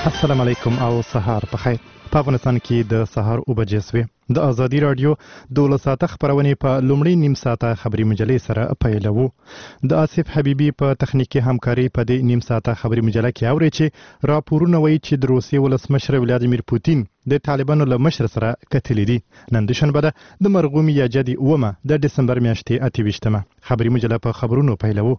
السلام علیکم او سهار په خیر. په افغانستان کې د سهار 9 بجې سوې. د ازادي رادیو 12 ساعته خبرونه په لومړی نیم ساعته خبري مجلې سره پیلوو. د آصف حبیبي په تخنیکی همکاري په دې نیم ساعته خبري مجله کې اوري چې راپورونه وایي چې د روسیې ولسمشر ولادیمیر پوتین د طالبانو له مشر سره کتلې دي. نن د شنبه ده د مرغومي یا جدي اومه د دسمبر میاشتې 28مه خبري مجله په خبرونو پیلوو.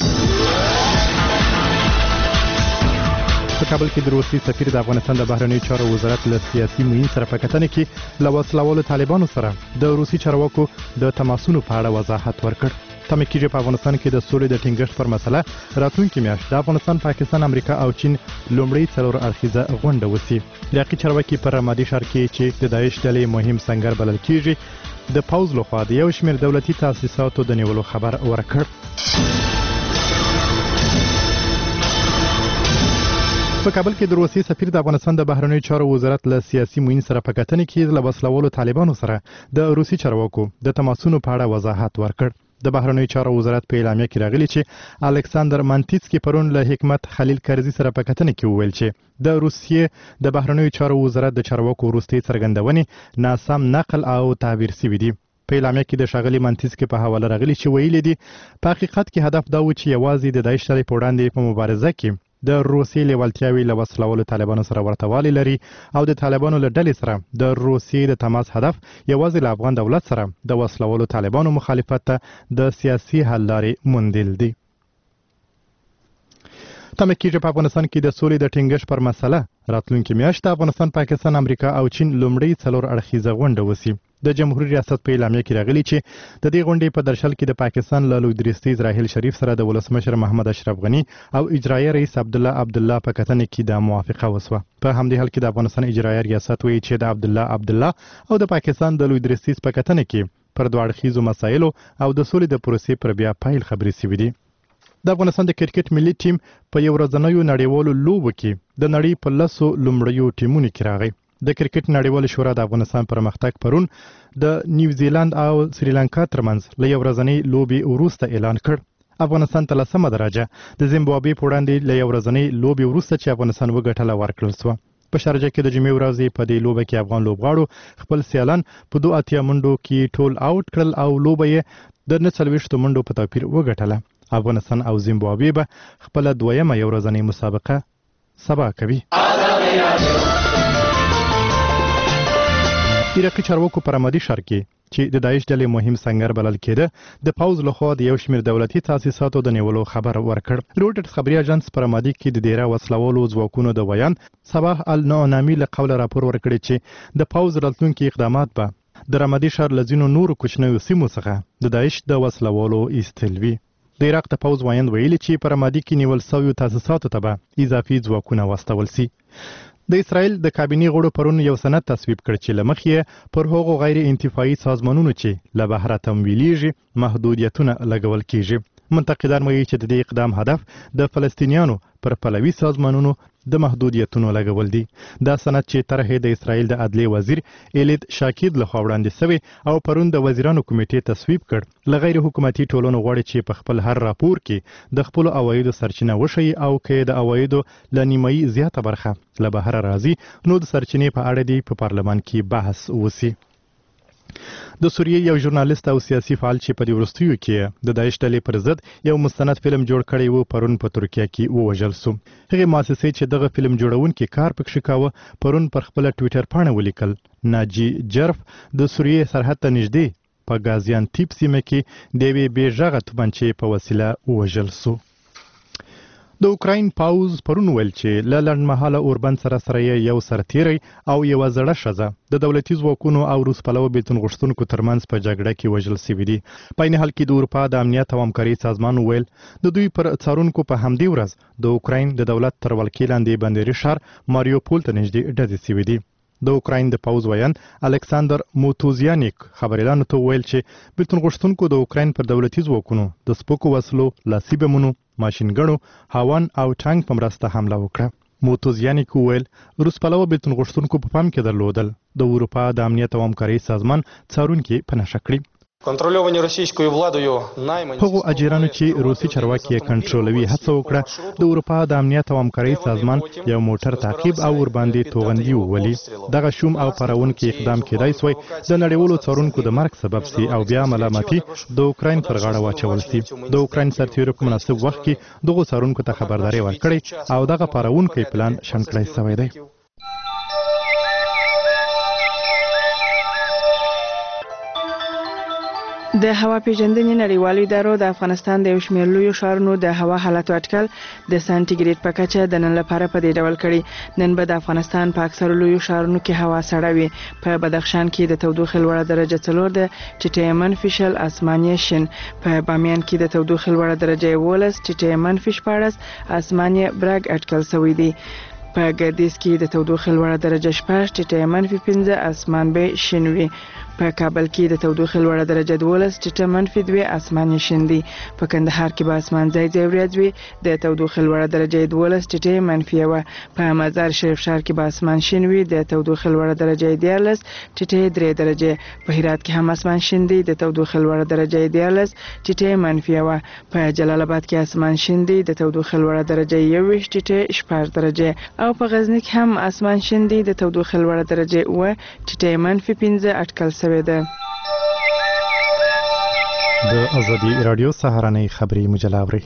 په کابل کې د روسي سفیر د افغانستان د بهرنیو چارو وزارت له سیاسي معین سره په کتنه کې له وسلوالو طالبانو سره د روسي چارواکو د تماسونو په اړه وضاحت ورکړ. تمه کېږي په افغانستان کې د سولې د ټینګښت پر مسله راتلونکي میاشت د افغانستان، پاکستان، امریکا او چین لومړی څلور اړخیزه غونډه وسی. لیاقي چارواکي پر رمادي ښار کې چې د داعش ډلې مهم سنگر بلل کېږي د پوز لخوا د یو شمېر دولتي تاسیساتو د نیولو خبر ورکړ. په کابل کې د روسي سفیر د افغانستان د بهرنیو چارو وزارت له سیاسي معین سره په کتنه کې له وسلوالو طالبانو سره د روسي چارواکو د تماسونو په اړه وضاحت ورکړ. د بهرنیو چارو وزارت په اعلامیه کې راغلی چې الکساندر مانتیسکی پرون له حکمت خلیل کرزي سره په کتنه کې وویل چې د روسیې د بهرنیو چارو وزارت د چارواکو وروستي څرګندونې ناسم نقل او تعبیر شوي دي. په اعلامیه کې د ښاغلي مانتیسکی په حواله راغلی چې ویلي دي په حقیقت کې هدف دا و چې یوازې د داعش ډلې په وړاندې په مبارزه کې د روسي لیوالتیاوي له وسلوالو طالبانو سره ورتوالی لري او د طالبانو له ډلې سره د روسي د تماس هدف یوازې له افغان دولت سره د وسلوالو طالبانو مخالفت ته د سیاسي حل لارې موندل دي. تمه کېږي په افغانستان کې د سولې د ټینګښت پر مسله راتلونکي میاشت د افغانستان، پاکستان، امریکا او چین لومړی څلور اړخیزه غونډه وسی. د جمهوریت ریاست په اعلامیه کې راغلی چې د دې غونډې په درشل کې د پاکستان له لوی درستي اسرائیل شریف سره د ولسمشر محمد اشرف غنی او اجرایي رئیس عبدالله په کتنه کې د موافقه وسوه. په همدې حال کې د افغانستان اجرایي ریاست وایي چې د عبدالله او د پاکستان د لوی درستي په کتنه کې پر دوه اړخیزو مسایلو او د سولې د پروسې پر بیا پیل خبرې شوې دي. د افغانستان د کرکټ ملي ټیم په یو ورځنیو نړیوالو لوبو کې د نړۍ په 10 لومړیو ټیمونو کې راغی. د کرکټ نړیوال شورا د افغانستان پرمختګ پرون د نیوزیلند او سریلانکا ترمنځ له یو ورځنۍ لوبې وروسته اعلان کړ. افغانستان ته 10مه درجه د زیمبابوې په وړاندې له یو ورځنۍ لوبې وروسته چې افغانستان وګټله ورکړل شوه. په شارجه کې د جمعې ورځې په دې لوبه کې افغان لوبغاړو خپل سیالان په 2 منډو کې ټول آوټ کړل او لوبه یې د 49 منډو په توپیر وګټله. افغانستان او زیمبابوې به خپل دویمه یو ورځنۍ مسابقه سبا کوي. عراقي چارواکو په رمادي ښار کې چې د داعش ډلې مهم سنگر بلل کېده د پوز لخوا د یو شمېر دولتي تاسیساتو د نیولو خبر ورکړ. روټرز خبري اژانس په رمادي کې د ډیره وسلوالو ځواکونو د ویان صباح النعماني له قوله راپور ورکړی چې د پوز راتلونکي اقدامات به د رمادي ښار له ځینو نورو کوچنیو سیمو څخه د داعش د وسلوالو ایستل وي. د عراق د پوز وایند ویلي چې په رمادي کې نیول شویو تاسیساتو ته به اضافي ځواکونه واستول سي. د اسرائیل د کابینې غړو پرون یو سند تصویب کړ چې له مخې پر هغو غیر انتفاعي سازمانونو چې له بهره تمویلیږي محدودیتونه لګول کیږي. منتقدان وایي چې د دې اقدام هدف د فلسطینیانو پر پلوي سازمانونو د محدودیتونو لګول دي. دا سند چې طرحې د اسرائیل د عدلیې وزیر ایلید شاکید لخوا وړاندې شوی او پرون د وزیرانو کمیټې تصویب کړ، له غیر حکومتي ټولنو غواړي چې په خپل هر راپور کې د خپل عوایدو سرچینه وښیي او که د عوایدو له نیمایي زیاته برخه له بهره راځي نو د سرچینې په اړه دی په پارلمان کې بحث وسی. د سوریې یو ژورنالیست او سیاسي فعال چې په دې وروستیو کې د داعش ډلې پر ضد یو مستند فلم جوړ کړی و پرون په ترکیه کې ووژل شو. هغې مؤسسې چې دغه فلم جوړونکي کار پکښې کاوه پرون پر خپله ټویټر پاڼه ولیکل ناجي جرف د سوریې سرحد ته نږدې په غازیان تیپ سیمه کې د یوې بې غږه توپنچې په وسیله ووژل شو. د اوکراین پاوز پرون ویل چې له لنډمهاله اوربند سره یو سرتیری او یوه زړه ښځه د دولتي ځواکونو او روس پلوه بېلتون غوښتونکو ترمنځ په جګړه کې وژل شوي دي. په عین حال کې د اروپا د امنیت او همکارۍ سازمان ویل د دوی پر څارونکو په همدې ورځ د اوکراین د دولت تر ولکې لاندې بندري ښار ماریوپول ته نږدې ډزې شوي دي. د اوکراین د پوز ویاند الکساندر موتوزیانیک خبریالانو ته ویل چې بېلتون غوښتونکو د اوکراین پر دولتي ځواکونو د سپکو وسلو، لاسي بمونو، ماشینګڼو، هاون او ټانک په مرسته حمله وکړه. موتوزیانیک ویل روس پلوه بېلتون غوښتونکو په پام کې درلودل د اروپا د امنیت او همکارۍ سازمان څارونکي په نښه کړي. Контрольовані російською владою найманці هغو اجیرانو چې روسي چارواکي کنټرولوي هڅه وکړه د اروپا د امنیت او همکارۍ سازمان یو موټر تعقیب او ورباندې توغندي وولي. دغه شوم او پارونکي اقدام کېدای سوی د نړیوالو څارونکو د مرګ سبب سي او بیا ملامتي د اوکراین پر غاړه واچول سي. د اوکراین سرتیرو په مناسب وخت کې دغه څارونکو ته خبرداري ورکړي او دغه پارونکي پلان شنډ سوی دی. د هوا پیژندنې نړیوالو ادارو د افغانستان د یو شمېر لویو ښارونو د هوا حالت اټکل د سانتیګریډ په کچه د نن لپاره په دې ډول کړي. نن به د افغانستان په اکثرو لویو ښارونو کې هوا سړه وي. په بدخشان کې د تودوخې لوړه درجه 4 ده چې منفي شل اسماني شین. په بامیان کې د تودوخې لوړه درجه 11 چې منفي 14 اسماني برګ اټکل شوی دی. په ګردیز کې د تودوخې لوړه درجه 6 چې منفي 15 اسمان به شین وي. په کابل کې د تودوخې لوړه درجه 12 چې منفي 2 اسماني شین دی. په کندهار کې به اسمان ځای ځای وریځ وي. د تودوخې لوړه درجه 12 چې منفي 1. په مزار شریف ښار کې به اسمان شین وي. د تودوخې لوړه درجه 13 چې 3 درجه. په هرات کې هم اسمان شین دی. د تودوخې لوړه درجه 13 چې منفي 1. په جلال آباد کې اسمان شین دی. د تودوخې لوړه درجه 21 چې 14 درجه. او په غزنی کې هم اسمان شین دی. د تودوخې لوړه درجه 1 چې منفي 15 اټکل شوی دی. د ازادي رادیو سهارنۍ خبري مجله اوري.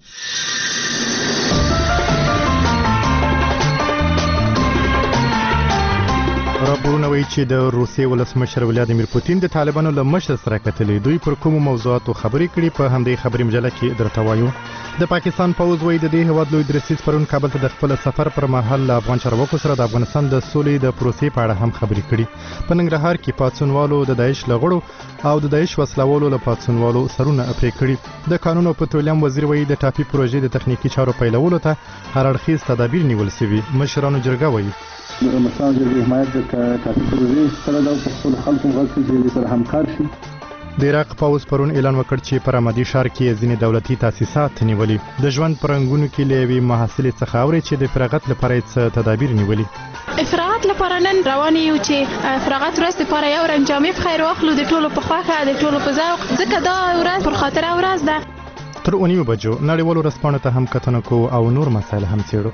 راپورونه وایي چې د روسیې ولسمشر ولادیمیر پوتین د طالبانو له مشر سره کتلې. دوی پر کومو موضوعاتو خبرې کړي په همدې خبري مجله کې درته وایو. د پاکستان پوځ وایي د دې هیواد لوی درسیز پرون کابل ته د خپل سفر پر مهال له افغان چارواکو سره د افغانستان د سولې د پروسې په اړه هم خبرې کړي. په ننګرهار کې پاڅونوالو د داعش لغړو او د داعش وسلوالو له پاڅونوالو سرونه پرې کړي. د قانون او پټرولیم وزیر وایي د ټاپي پروژې د تخنیکی چارو پیلولو ته هر اړخیز تدابیر نیول شوي. مشرانو جرګه وایي د افغانستان د حمایت د ټاپي پروژې سره د خپل خلکو غوښتنې سره همکار شي. د عراق پوځ پرون اعلان وکړ چې پر رمادي ښار کې ځینې دولتي تاسیسات نیولي. د ژوند پرنګونو کې له یوې محصلې څخه اوري چې د فراغت لپاره یې تدابیر نیولي. فراغت لپاره نن روان یو چې فراغت ورځ لپاره یو رنګ جامې په خیر واخلو د ټولو په خوښه د ټولو په ذوق ځکه دا ورځ پر خاطر ورځ ده. تر 9 بجو نړیوالو رسپانو ته هم کتنه کو او نور مسایل هم څېړو.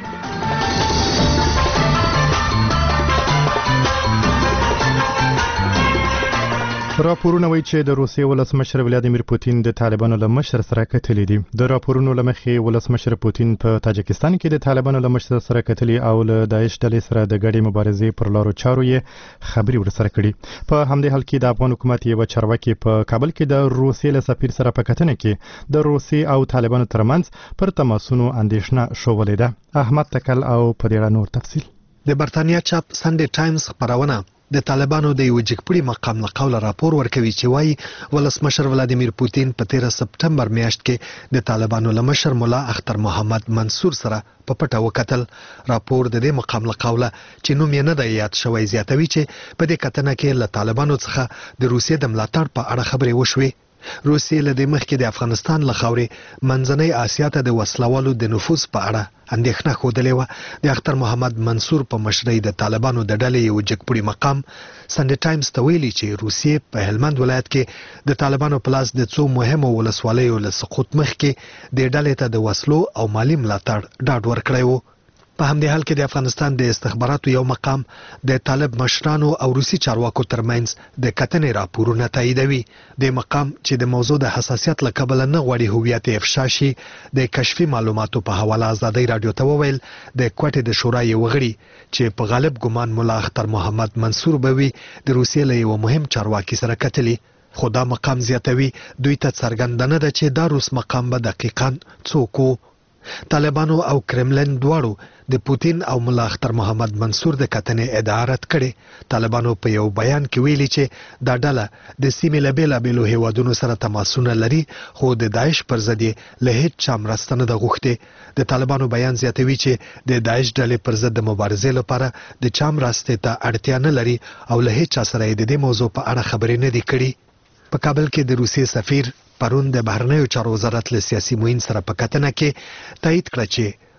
راپورونه وایي چې د روسیې ولسمشر ولادیمیر پوتین د طالبانو له مشر سره کتلې دي. د راپورونو له مخې ولسمشر پوتین په تاجکستان کې د طالبانو له مشر سره کتلې او له داعش ډلې سره د ګډې مبارزې پر لارو چارو یې خبرې ورسره کړي. په همدې حال کې د افغان حکومت یو چارواکي په کابل کې د روسیې له سفیر سره په کتنه کې د روسیې او طالبانو ترمنځ پر تماسونو اندېښنه شوولې ده. احمد تکل او په دې اړه نور تفصیل. د برتانیا چاپ سنډي ټایمز خبرونه د طالبانو د یو جګپړي مقام له قوله راپور ورکوي چې وایي ولسمشر ولادیمیر پوتین په 13 سپټمبر میاشت کې د طالبانو له مشر مولا اختر محمد منصور سره په پټه وکتل. راپور د دې مقام له قوله چې نوم یې نه دی یاد شوی زیاتوي چې په دې کتنه کې له طالبانو څخه د روسیې د ملاتړ په اړه خبرې وشوې. روسیې له دې مخکې د افغانستان له خاورې منځنۍ اسیا ته د وسلوالو د نفوذ په اړه اندېښنه ښودلې وه. د اختر محمد منصور په مشرۍ د طالبانو د ډلې یو جګپړي مقام سنډي ټایمز ته ویلي چې روسیې په هلمند ولایت کې د طالبانو په لاس د څو مهمو ولسوالیو له سقوط مخکې د ډلې ته د وسلو او مالی ملاتړ ډاډ ورکړی و. په همدې حال کې د افغانستان د استخباراتو یو مقام د طالب مشرانو او روسي چارواکو ترمنځ د کتنې راپورونه تاییدوي. د مقام چې د موضوع د حساسیت له کبله نه غواړي هویت افشا شي د کشفي معلوماتو په حواله ازادي رادیو ته وویل د کوټې د شورا یو غړي چې په غالب ګمان مولا اختر محمد منصور بوي د روسیې له یو مهم چارواکي سره کتلي. خو دا مقام زیاتوي دوی ته څرګنده نه ده چې دا روس مقام به دقیقاً څوک و. طالبانو او کرملین دواړو د پوتین او مولا اختر محمد منصور د کتنې ادعا رد کړې. طالبانو په یو بیان کې ویلي چې دا ډله د سیمې له بېلابېلو هیوادونو سره تماسونه لري خو د داعش پر ضد یې له هیڅ چا مرسته نه ده غوښتې. د طالبانو بیان زیاتوي چې د داعش ډلې پر ضد د مبارزې لپاره د چا مرستې ته اړتیا نه لري او له هیڅ چا سره یې د دې موضوع په اړه خبرې نه دي کړي. په کابل کې د روسیې سفیر پرون د بهرنیو چارو وزارت له سیاسي معین سره په کتنه کې تایید کړ چې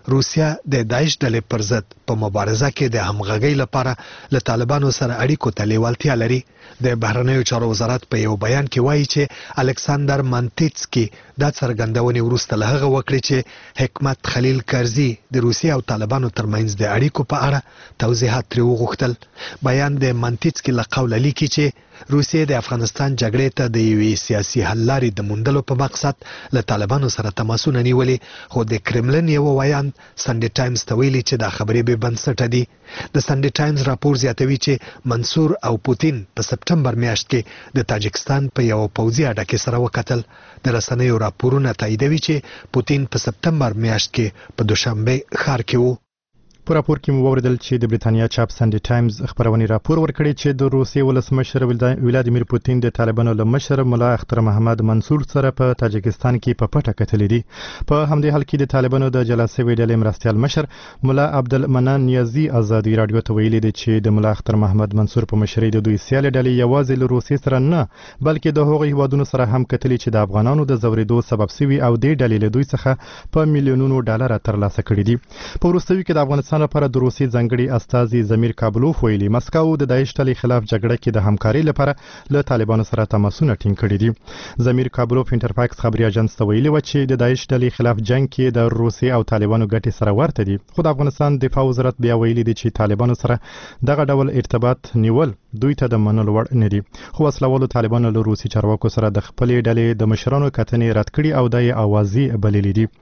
روسیا د داعش ډلې پر ضد په مبارزه کې د همغږۍ لپاره له طالبانو سره اړیکو ته لیوالتیا لري. د بهرنیو چارو وزارت په یو بیان کې وایي چې الکساندر مانتیتسکی دا څرګندونې وروسته له هغه وکړې چې حکمت خلیل کرزي د روسیا او طالبانو ترمنځ د اړیکو په اړه توضیحات ترې وغوښتل. بیان د مانتیتسکی له قوله لیکي چې روسیې د افغانستان جګړې ته د یوې سیاسي حل لارې د موندلو په مقصد له طالبانو سره تماسونه نیولي، خو د کرملن یو ویان سنډي ټایمز ته ویلي چې دا خبرې بې بنسټه دي. د سنډي ټایمز راپور زیاتوي چې منصور او پوتین په سپټمبر میاشت کې د تاجکستان په یو پوځي اډه کې سره وکتل. د رسنیو راپورونه تاییدوي چې پوتین په سپټمبر میاشت کې په دوشنبه ښار کې وو. په راپور کې مو وویل چې د بریتانیا چاپ سنډي ټایمز خبرونې راپور ورکړی چې د روسیې ولسمشر ولادیمیر پوتین د طالبانو له مشر ملا اختر محمد منصور سره په تاجکستان کې په پټه کتلې دي. په همدې حال کې د طالبانو د جلا شوې ډلې مرستیال مشر ملا عبدالمنان نیازي ازادي رادیو ته ویلي دي چې د ملا اختر محمد منصور په مشرۍ د دوی سیالې ډلې یوازې له روسیې سره نه بلکې د هغو هیوادونو سره هم کتلې چې د افغانانو د ځورېدو سبب شوي او دې ډلې له دوی څخه په میلیونونو ډالر ترلاسه کړي دي. په وروستیو کې د افغانستان لپاره د روسي ځانګړي استازي زمیر کابلوف ویلي مسکو د داعش ډلې خلاف جګړه کې د همکاري لپاره له طالبانو سره تماسونه ټینګ کړي دي. زمیر کابلوف انټرفاکس خبري اژانس ته ویلي و چې د داعش ډلې خلاف جنگ کې د روسي او طالبانو ګټې سره ورته دي، خو د افغانستان دفاع وزارت بیا ویلي دي چې طالبانو سره دغه ډول ارتباط نیول دوی ته د منلو وړ نه دي. خو وسلوالو طالبانو له روسي چارواکو سره د خپلې ډلې د مشرانو کتنې رد کړي او د اوازي بللې دي.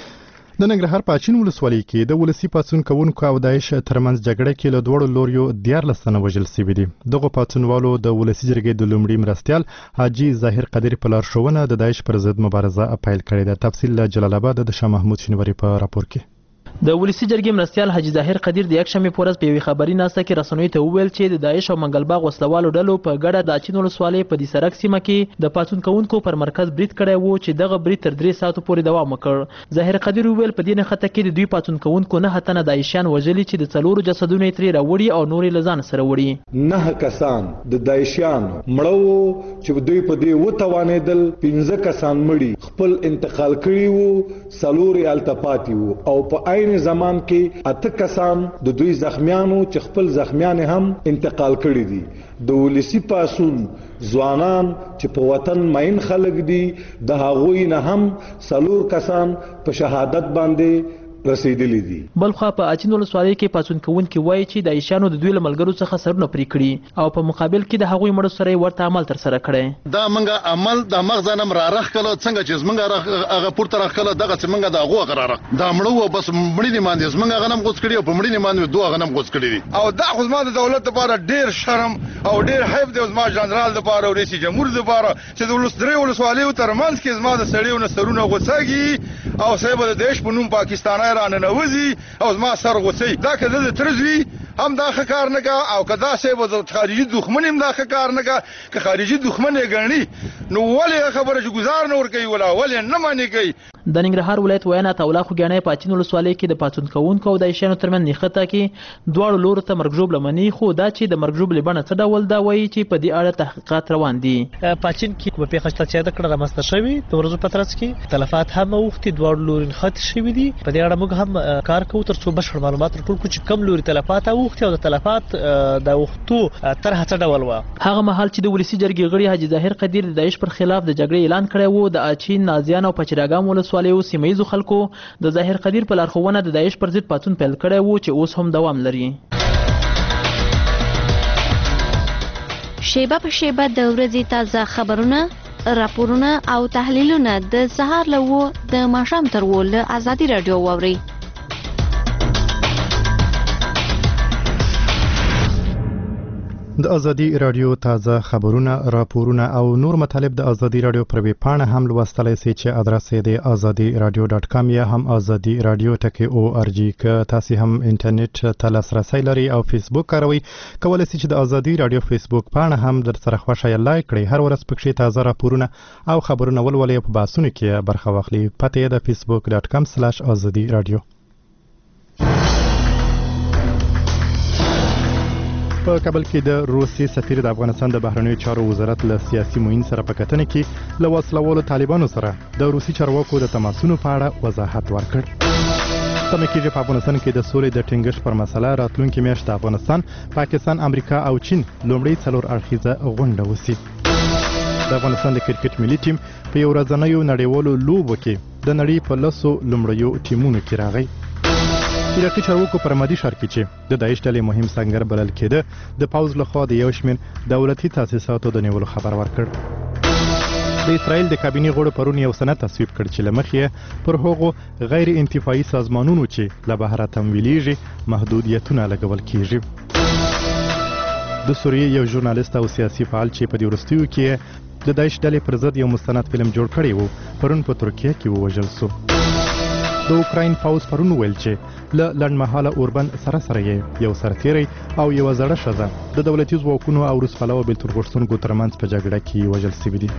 د ننګرهار په اچین ولسوالۍ کې د ولسی پاڅون کوونکو او داعش ترمنځ جګړه کې له دوړو لوریو 14 تنه وژل شوي دي. دغه پاڅونوالو د ولسی جرګې د لومړي مرستیال حاجی ظاهر قدیر په لارښوونه د داعش پر ضد مبارزه پیل کړې ده. تفصیل له جلال آباد د شاه محمود شینواری په راپور کې. د ولسی جرګې مرستیال حاجی ظاهر قدیر د یکشنبه په ورځ په یوې خبري ناسته کې رسنیو ته وویل چې د داعش او منګلباغ وسلوالو ډلو په ګډه د اچین ولسوالۍ په دې سرک سیمه کې د پاڅون کوونکو پر مرکز برید کړی وو چې دغه برید تر 3 ساعتو پورې دوام وکړ. ظاهر قدیر وویل په دې نښته کې د دوی پاڅون کوونکو 9 تنه داعشیان وژلي چې د 4 جسدونه یې ترې راوړي او نورې له ځان سره وړي. 9 کسان د داعشیان مړو چې دوی په دې وتوانېدل، 15 کسان مړي خپل انتقال کړي وو، 4 التپاتی وو او په عین زمان کې 8 کسان د دوی زخمیانو چې خپل زخمیان هم انتقال کړي دي. د ولسی پاسون ځوانان چې په وطن ماین خلک دي د هغوی نه هم 4 کسان په شهادت باندې رسیدلی دي. بلخوا په اچین ولسوالۍ کې پاڅون کوونکي وایي چې د عیشانو د دوی له ملګرو څخه سرونه پرې کړي او په مقابل کې د هغوی مړو سره ورته عمل تر سره کړي. دا منګه عمل د مغزنم را رخ کله څنګه چې منګه هغه پورته رخ کله دغه څنګه د هغه قرار دا مړو بس مړی نه ماندې منګه غنم غوڅ کړي او په مړی نه ماندې دوه غنم غوڅ کړي دي. او دا خو زما د دولت لپاره ډیر شرم او ډیر حیف دی، زما جنرال لپاره او رئیس جمهور لپاره چې د ولسدري ولسوالۍ ترمنځ کې زما د سړیو نه سرونه غوڅاږي او صاحب د دیش په نوم پاکستاني رانه نوځي او زما سر غوڅي. دا که د ترزوی هم دا کار نه کا او کدا صاحب د خارجي دښمن هم دا کار نه کا که خارجي دښمن یې ګڼي نو ولې خبره چې گزار نه ور کوي ولا ولې نه مانی کوي. د ننګرهار ولایت وینا تولا خو ګڼې په اچین ولسوالۍ کې د پاڅون کوونکو او د عیشانو ترمنځ نښته کې دواړو لورو ته مرګ لمني، خو دا چې د مرګ لبنه څه ډول دا وایي چې په دې اړه تحقیقات روان دي. پاڅون کې په پیښه چې د کړه رامسته شوی د ورځو په ترڅ کې تلفات هم اوختي دواړو لورو نښته شوی دي. په دې اړه موږ هم کار کوو تر څو بشپړ معلومات ټول کو چې کم لوري تلفات اوختي او د تلفات د وختو تر هڅه ډول و. هغه مهال چې د ولسی جرګې غړي حاجی ظاهر قدیر د داعش پر خلاف د جګړې اعلان کړی وو، د اچین، نازیان او پچراګام ولسوالیو سیمایي خلکو د ظاهر قدیر په لارښوونه د داعش پر ضد پاڅون پیل کړی وو چې اوس هم دوام لري. شیبه په شیبه د ورځې تازه خبرونه، راپورونه او تحلیلونه د سهار له د ماښام تر له ازادي رادیو واورئ. د ازادي رادیو تازه خبرونه، راپورونه او نور مطالب د ازادي رادیو پر ویب پاڼه هم لوستلای شئ چې ادرس یې د azadiradio.com یا هم ازادي رادیو .org. که تاسو هم انټرنیټ ته لاسرسی لرئ او فیسبوک کاروئ، کولای شئ چې د ازادي رادیو فیسبوک پاڼه هم در سره خوښه یا لایک کړئ. هر ورځ پکې تازه راپورونه او خبرونه ولولئ او په بحثونو کې برخه واخلئ. پته یې د facebook.com/azadiradio. په کابل کې د روسي سفیر د افغانستان د بهرنیو چارو وزارت له سیاسي معین سره په کتنه کې له وسلوالو طالبانو سره د روسي چارواکو د تماسونو په اړه وضاحت ورکړ. تمه کېږي په افغانستان کې د سولې د ټینګښت پر مسله راتلونکي میاشت د افغانستان، پاکستان، امریکا او چین لومړی 4 اړخیزه غونډه وسي. د افغانستان د کرکټ ملي ټیم په یو ورځنیو نړیوالو لوبو کې د نړۍ په 10 لومړیو ټیمونو کې راغی. عراقي چارواکو پر مادي ښار کې چې د داعش ډلې مهم سنگر بلل کېده، د پوځ لخوا د یو شمېر دولتي تاسیساتو د نیولو خبر ورکړ. د اسرائیل د کابینې غړو پرون یو سند تصویب کړ چې له مخې پر هغو غیر انتفاعي سازمانونو چې له بهره تمویلیږي محدودیتونه لګول کېږي. د سوریې یو ژورنالیست او سیاسي فعال چې په دې وروستیو کې د داعش ډلې پر ضد یو مستند فلم جوړ کړی و، پرون په ترکیه کې ووژل سو. د اوکراین پوځ پرون وویل چې له لنډمهاله اوربند سره یې یو سرتیری او یوه زړه ښځه د دولتي ځواکونو او روس پلوه بېلتون غوښتونکو ترمنځ په جګړه کې وژل سوي دي.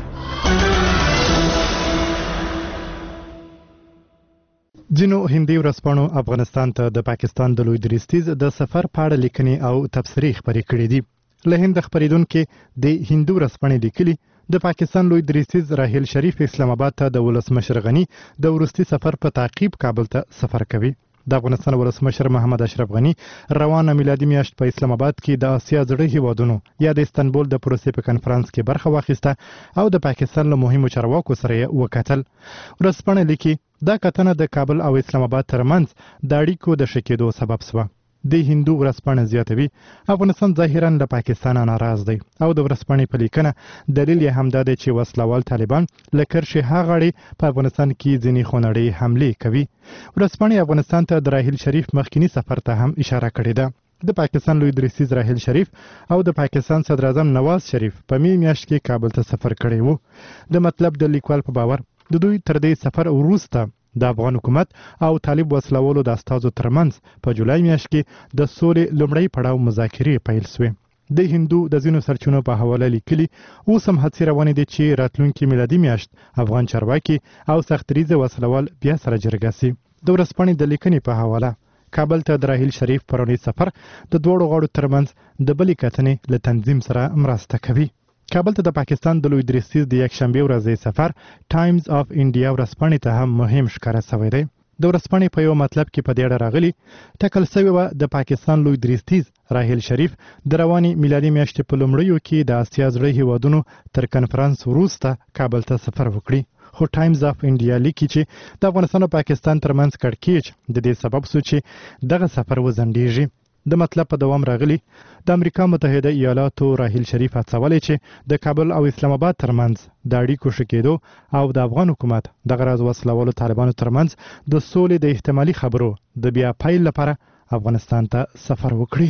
ځینو هندي ورځپاڼو افغانستان ته د پاکستان د لوی درستیز د سفر په اړه لیکنې او تبصرې خپرې کړې دي. له هند خپرېدونکي د هندو ورځپاڼې لیکلي د پاکستان لوی درستیز راهیل شریف اسلام آباد ته د ولسمشر غني د وروستي سفر په تعقیب کابل ته سفر کوي. د افغانستان ولسمشر محمد اشرف غني روانه میلادي میاشت په اسلام آباد کې د آسیا زړه هیوادونو یا د استانبول د پروسې په کنفرانس کې برخه واخیسته او د پاکستان له مهمو چارواکو سره یې وکتل. ورځپاڼه لیکي دا کتنه د کابل او اسلام آباد ترمنځ د اړیکو د ښه کېدو سبب شوه. د هندو ورځپاڼه زیاتوي افغانستان ظاهرا له پاکستان ناراض دی او د ورځپاڼې په لیکنه دلیل یې همدا دی چې وسلوال طالبان له کرښې هاغړې په افغانستان کې ځینې خونړۍ حملې کوي. ورځپاڼې افغانستان ته د راهیل شریف مخکینی سفر ته هم اشاره کړې ده. د پاکستان لوی درستیز راهیل شریف او د پاکستان صدر اعظم نواز شریف په می میاشت کې کابل ته سفر کړی وو. د مطلب د لیکوال په باور د دوی تر دې سفر وروسته د افغان حکومت او طالب وسلوالو د استازو ترمنځ په جولای میاشت کې د سولې لومړی پړاو مذاکرې پیل شوې. د هندو د ځینو سرچینو په حواله لیکلي اوس هم هڅې روانې دي چې راتلونکي میلادي میاشت افغان چارواکي او سختریزه وسلوال بیا سره جرګه سي. د ورځپاڼې د لیکنې په حواله کابل ته د راهیل شریف پرونی سفر د دوړو غاړو ترمنځ د بلې کتنې له تنظیم سره مرسته کوي. کابل ته د پاکستان د لوی درستیز د یکشنبې ورځې سفر ټایمز اف انډیا ورځپاڼې ته هم مهم ښکاره شوی دی. د ورځپاڼې په یو مطلب کې په دې اړه راغلي ټاکل شوې وه د پاکستان لوی درستیز راهیل شریف د روانې میلادي میاشتې په لومړیو کې د آسیا زړه هیوادونو تر کنفرانس وروسته کابل ته سفر وکړي. خو ټایمز اف انډیا لیکي چې د افغانستان او پاکستان ترمنځ کړکېچ د دې سبب شو چې دغه سفر وځنډېږي. د مطلب په دوام راغلی د امریکا متحده ایالاتو راهیل شریف هڅولی چې د کابل او اسلام آباد ترمنځ د اړیکو ښه کېدو او د افغان حکومت د غرض وسلوالو طالبانو ترمنځ د سولې د احتمالي خبرو د بیا پیل لپاره افغانستان ته سفر وکړي.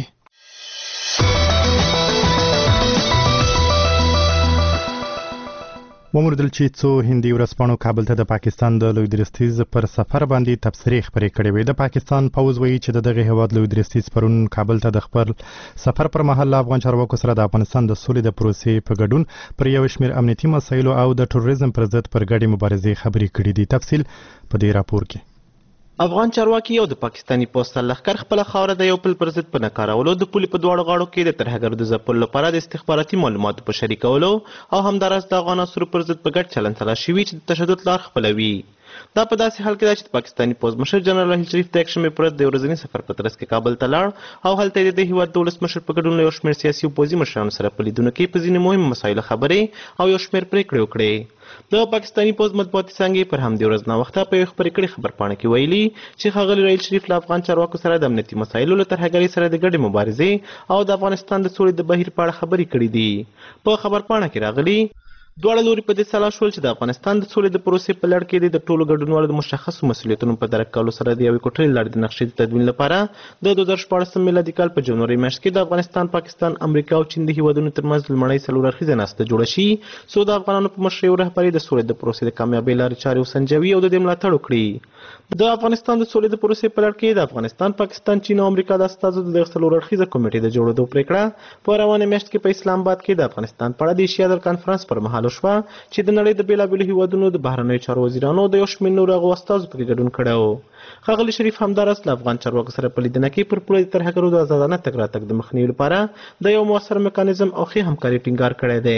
وموندل چې څو هندي ورځپاڼو کابل ته د پاکستان د لوی درستیز پر سفر باندې تبصرې خپرې کړې وې. د پاکستان پوځ وایي چې دغه هیواد لوی درستیز پرون کابل ته د خپل سفر پر مهال افغان چارواکو سره د افغانستان د سولې د پروسې په ګډون پر یو شمېر امنیتي مسایلو او د ټوریزم پر ضد پر ګډې مبارزې خبرې کړې دي. تفصیل په دې راپور کې. افغان چارواکي او د پاکستاني پوسټل لښکر خپل خاوره د یو بل پر ضد په نکارولو د پولې په دواړو غاړو کې د ترهګرو د ځپلو لپاره د استخباراتي معلوماتو په شریکولو او همداراز د افغان عسکرو پر ضد په ګډ چلن سره شوي چې د تشدد لار خپلوي. دا په داسې حال کې ده چې د پاکستاني پوځ مشر جنرال راهیل شریف د یکشنبې په ورځ د ورځني سفر په ترڅ کې کابل ته لاړ او هلته یې د هېواد د ولسمشر په ګډون له یو شمېر سیاسي او پوځي مشرانو سره په لیدونو کې په ځینې مهمو مسایلو خبرې او یو شمېر پرېکړې وکړې. د پاکستاني پوځ مطبوعاتي څانګې پر همدې ورځ ناوخته په یوې خپرې کړې خبرپاڼه کې ویلي چې ښاغلي راهیل شریف له افغان چارواکو سره د امنیتي مسایلو له ترهګرۍ سره د ګډې مبارزې او د افغانستان د سولې د بهیر په اړه خبرې کړې دي. په خبرپاڼه کې راغلي دواړه لوري په دې سلا شول چې د افغانستان د سولې د پروسې په لړ کې د ټولو ګډونوالو د مشخصو مسؤلیتونو په درک کولو سره د یوې کوټرې لارې د نقشې د تدوین لپاره د 2014 میلادي کال په جنوري میاشت کې د افغانستان، پاکستان، امریکا او چین د هیوادونو ترمنځ لومړنۍ څلور اړخیزه ناسته جوړه شي څو د افغانانو په مشرۍ او رهبرۍ د سولې د پروسې د کامیابۍ لارې چارې وسنجوي او د دې ملاتړ وکړي. د افغانستان د سولې د پروسې په لړ کې د افغانستان، پاکستان، چین او امریکا د استازو د څلور اړخیزه کمیټې د جوړېدو پرېکړه په روانه میاشت کې په اسلام آباد کې د افغانستان په اړه د ایشیا د کنفرانس پر مهال وشوه چې د نړۍ د بیلابیلو هیوادونو د بهرنیو چارو وزیرانو د یو شمېر نورو هغو استازو پکې ګډون کړی و. ښاغلي شریف همداراز له افغان چارواکو سره په لیدنه کې پر پوله د ترهګرو د ازادانه تګ راتګ د مخنیوي لپاره د یو مؤثر میکانیزم او ښې همکارۍ ټینګار کړی دی.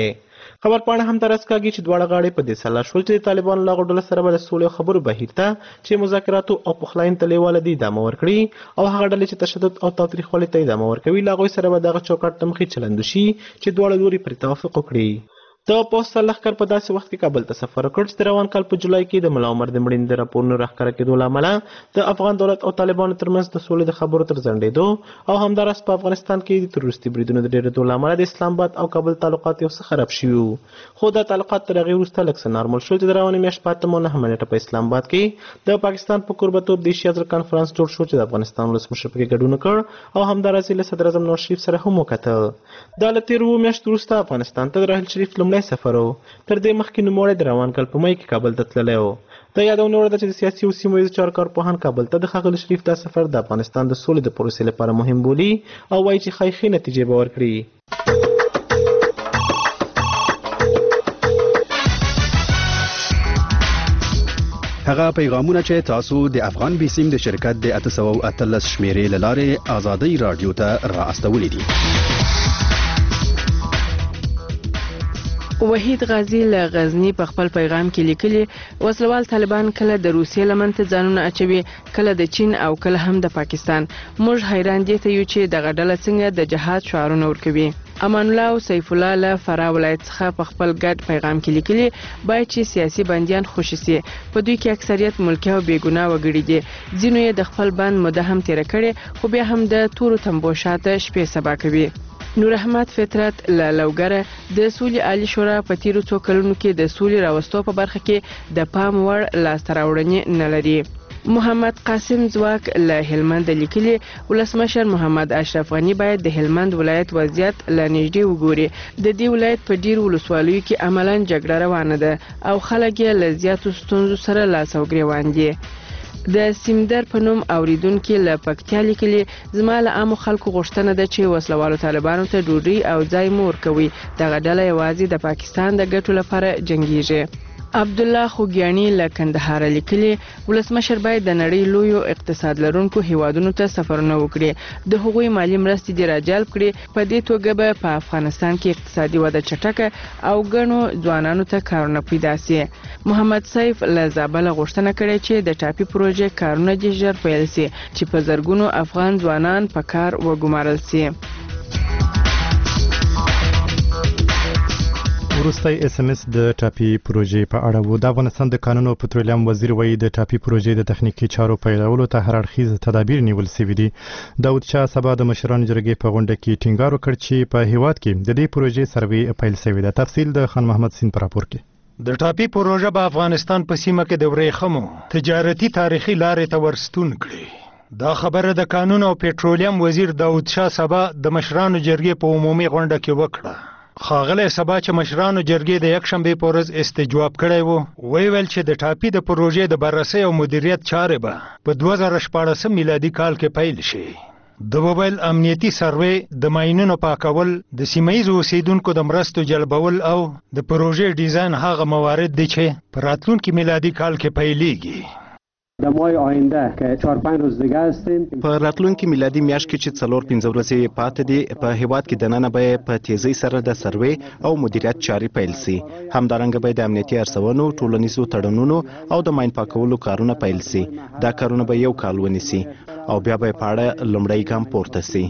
خبر پاڼه هم ترس کاږي چې دواړه غاړې په دې سلا شول چې د طالبانو له ډله سره به د سولې خبرو بهیر ته چې مذاکراتو او پخلاینې ته لیواله دي ادامه ورکړي او هغه ډلې چې تشدد او تاوتریخوالي ته ادامه ورکوي له هغوی سره به دغه چوکاټ ته مخې چلند وشي چې دواړه لوري پرې توافق وکړي. د پوسټ لښکر په داسې وخت کې کابل ته سفر وکړ چې د روان کال په جولای کې د ملا عمر د مړینې د راپورونو راښکاره کېدو له امله د افغان دولت او طالبانو ترمنځ د سولې د خبرو تر ځنډېدو او همداراز په افغانستان کې د تروریستي بریدونو د ډېرېدو له امله د اسلام آباد او کابل تعلقات یو څه خراب شوي وو. خو دا تعلقات تر هغې وروسته لږ څه نارمل شول چې د روانې میاشت په 8 او 9 نیټه په اسلام آباد کې د پاکستان په کوربهتوب د ایشیا زر کنفرانس جوړ شو چې د افغانستان ولسمشر پکې ګډون وکړ او همداراز یې له صدر اعظم نواز شریف سره هم وکتل. دا له تېرو میاشتو وروسته افغانستان ته د راحیل شریف لومړی سفر و. تر دې مخکې نوموړی د روان کال په مای کې کابل ته تللی و. د یادونه وړ ده چې د سیاسي او سیمه ییزو چارو کارپوهان کابل ته د ښاغلي شریف دا سفر د افغانستان د سولې د پروسې لپاره مهم بولي او وایي چې ښایي ښې نتیجې به ورکړي. هغه پیغامونه چې تاسو د افغان بیسیم د شرکت د 813 شمیرې له لارې آزادۍ رادیو ته را استولې دي. وحید غازی له غزنی په خپل پیغام کې لیکلي وسلوال طالبان کله د روسیې لمن ته ځانونه اچوي کله د چین او کله هم د پاکستان. موږ حیران دي ته یو چې دغه ډله څنګه د جهاد شعارونه ورکوي. امان الله او سیف الله له فراه ولایت څخه په خپل ګډ پیغام کې لیکلي باید چې سیاسي بندیان خوشي سي. په دوی کې اکثریت ملکي او بیګناه وګړي دي. ځینو یې د خپل بند موده هم تیر کړي خو بیا هم د تورو تنبو شاته شپې سبا کوي. نور احمد فطرت له لوګره د سولې عالی شورا په تیرو څو کلونو کې د سولې راوستو په برخه کې د پام وړ لاسته راوړنې نه لري. محمد قاسم زواک له هلمند لیکلي ولسمشر محمد اشرف غنی باید د هلمند ولایت وضعیت له نږدې وګوري. د دې ولایت په ډیر ولسوالیو کې عملاً جګړه روانه ده او خلک یې له زیاتو ستونزو سره لاس او ګریوان دي. د سیمدر په نوم اوریدونکو له پکتیا لیکلي زما له عامو خلکو غوښتنه ده چې وسلوالو طالبانو ته ډوډۍ او ځای مور کوي. دغه ډله یوازې د پاکستان د ګټو لپاره جنګیږي. عبدالله خوګیانی له کندهار لیکلي ولسمشر باید د نړۍ لویو اقتصاد لرونکو هیوادونو ته سفرونه وکړي. د هغوی مالی مرستې دې راجلب کړي. په دې توګه به په افغانستان کې اقتصادي وده چټکه او ګڼو ځوانانو ته کارونه پیدا سي. محمد سیف له زابل غوښتنه کړې چې د ټاپي پروژې کارونه دې ژر پیل سي چې په زرګونو افغان ځوانان په کار وګمارل سي. وروستی اس ام اس د ټاپي پروژې په اړه و. د افغانستان د کانونو او پټرولیم وزیر وایي د ټاپي پروژې د تخنیکي چارو پیلولو ته هر اړخیز تدابیر نیول شوي دي. داود شاه سبا د مشرانو جرګې په غونډه کې ټینګار وکړ چې په هیواد کې د دې پروژې سروې پیل شوی ده. تفصیل د خان محمد سین پر راپور کې. د ټاپي پروژه په افغانستان په سیمه کې د ورېښمو تجارتي تاریخي لارې ته ورستون کړي. دا خبره د کانونو او پټرولیم وزیر داود شاه سبا د مشرانو جرګې په عمومي غونډه کې وکړه. ښاغلی سبا چې مشرانو جرګې د یکشنبې په ورځ استجواب کړی و ویل چې د ټاپي د پروژې د بررسۍ او مدیریت چارې به په 2014 میلادي کال کې پیل شي. د موبایل امنیتي سروې د ماینونو پاکول د سیمه‌ییزو اوسیدونکو د مرستو جلبول او د پروژې ډیزاین هغه موارد دي چې په راتلونکي میلادي کال کې پیلېږي. در ماه آینده که 4-5 روز دیگه هستیم په راتلونکي میلادي میاشت کې چې 4-5 ورځې پاتې دي په هیواد کې دننه به په تیزی سره د سروې او مدیریت چاري پیل سي. همدارنګه به د امنیتي ارسونو ټولنیزو تړونونو او د ماین پاکولو کارونه پیل سي. دا کارونه به یو کال ونیسي او بیا به په اړه لومړی ګام پورته سي.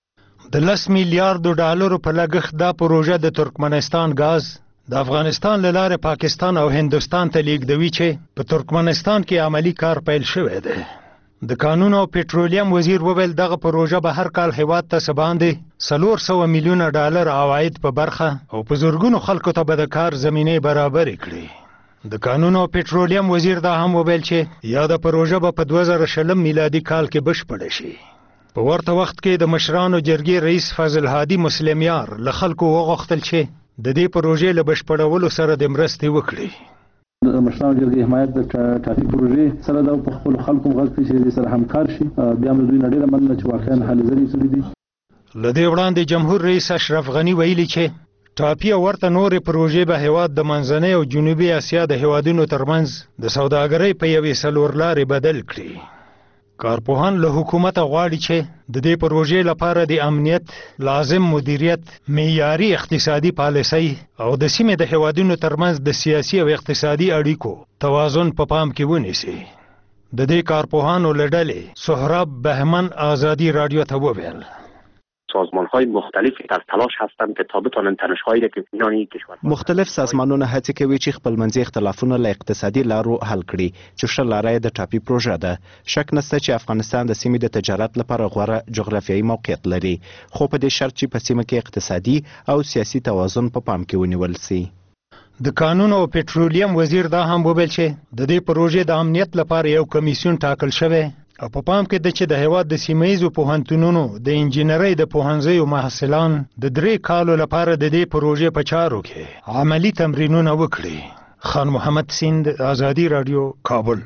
د 10 میلیارډ ډالرو په لګښت دا پروژه د ترکمنستان غاز د افغانستان له لارې پاکستان او هندوستان ته لیږدوي چې په ترکمنستان کې عملی کار پیل شوی دی. د کانونو او پټرولیم وزیر وویل دغه پروژه به هر کال هیواد ته څه باندې 400 میلیونه ډالر عواید په برخه او په زرګونو خلکو ته به د کار زمینې برابرې کړي. د کانونو او پټرولیم وزیر دا هم وویل چې یاده پروژه به په 2020 میلادي کال کې بشپړه شي. په ورته وخت کې د مشرانو جرګې رئیس فضل هادي مسلمیار له خلکو وغوښتل چې د دې پروژې له بشپړولو سره د مرستې وکړي. د مشرانو جرګې حمایت د ټاپي پروژې سره د خپل خلکو غږ چې سره همکار شي. بیا موږ دوی نړۍ مننه چې واقعا حل زري سړي دي. له دې وړاندې جمهور رئیس اشرف غنی ویلي چې ټاپي او ورته نورې پروژې به هیواد د منځنۍ او جنوبي اسیا د هیوادونو ترمنځ د سوداګرۍ په یوې څلور لارې بدل کړي. کارپوهان له حکومت غواړي چې د دې پروژې لپاره د امنیت لازم مدیریت معیاري اقتصادي پالیسۍ او د سیمې د هیوادونو ترمنځ د سیاسي او اقتصادي اړیکو توازن په پام کې ونیسي. د دې کارپوهانو له ډلې سهراب بهمن آزادی رادیو ته وویل سازمان‌های مختلفی در تلاش هستند که تا بتوانند تنش‌هایی که میان کشور مختلف سازمانونه هڅه کوي چې خپلمنځي اختلافونه له اقتصادي لارو حل کړي چې ښه لاره یې د ټاپي پروژه ده. شک نشته چې افغانستان د سیمې د تجارت لپاره غوره جغرافیایي موقعیت لري، خو په دې شرط چې په سیمه کې اقتصادي او سیاسي توازن په پام کې ونیول سي. د کانون او پټرولیم وزیر دا هم وویل چې د دې پروژې د امنیت لپاره یو کمیسیون ټاکل شوی او په پام کې د چې د هیواد د سیمه‌ییزو پوهنتونونو د انجینرۍ د پوهنځیو محصلان د 3 کالو لپاره د دې پروژې په چارو کې عملی تمرینونه وکړي. خان محمد سیند، آزادی رادیو، کابل.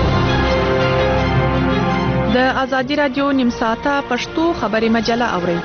د آزادی رادیو نیم ساعته پښتو خبري مجله اورئ.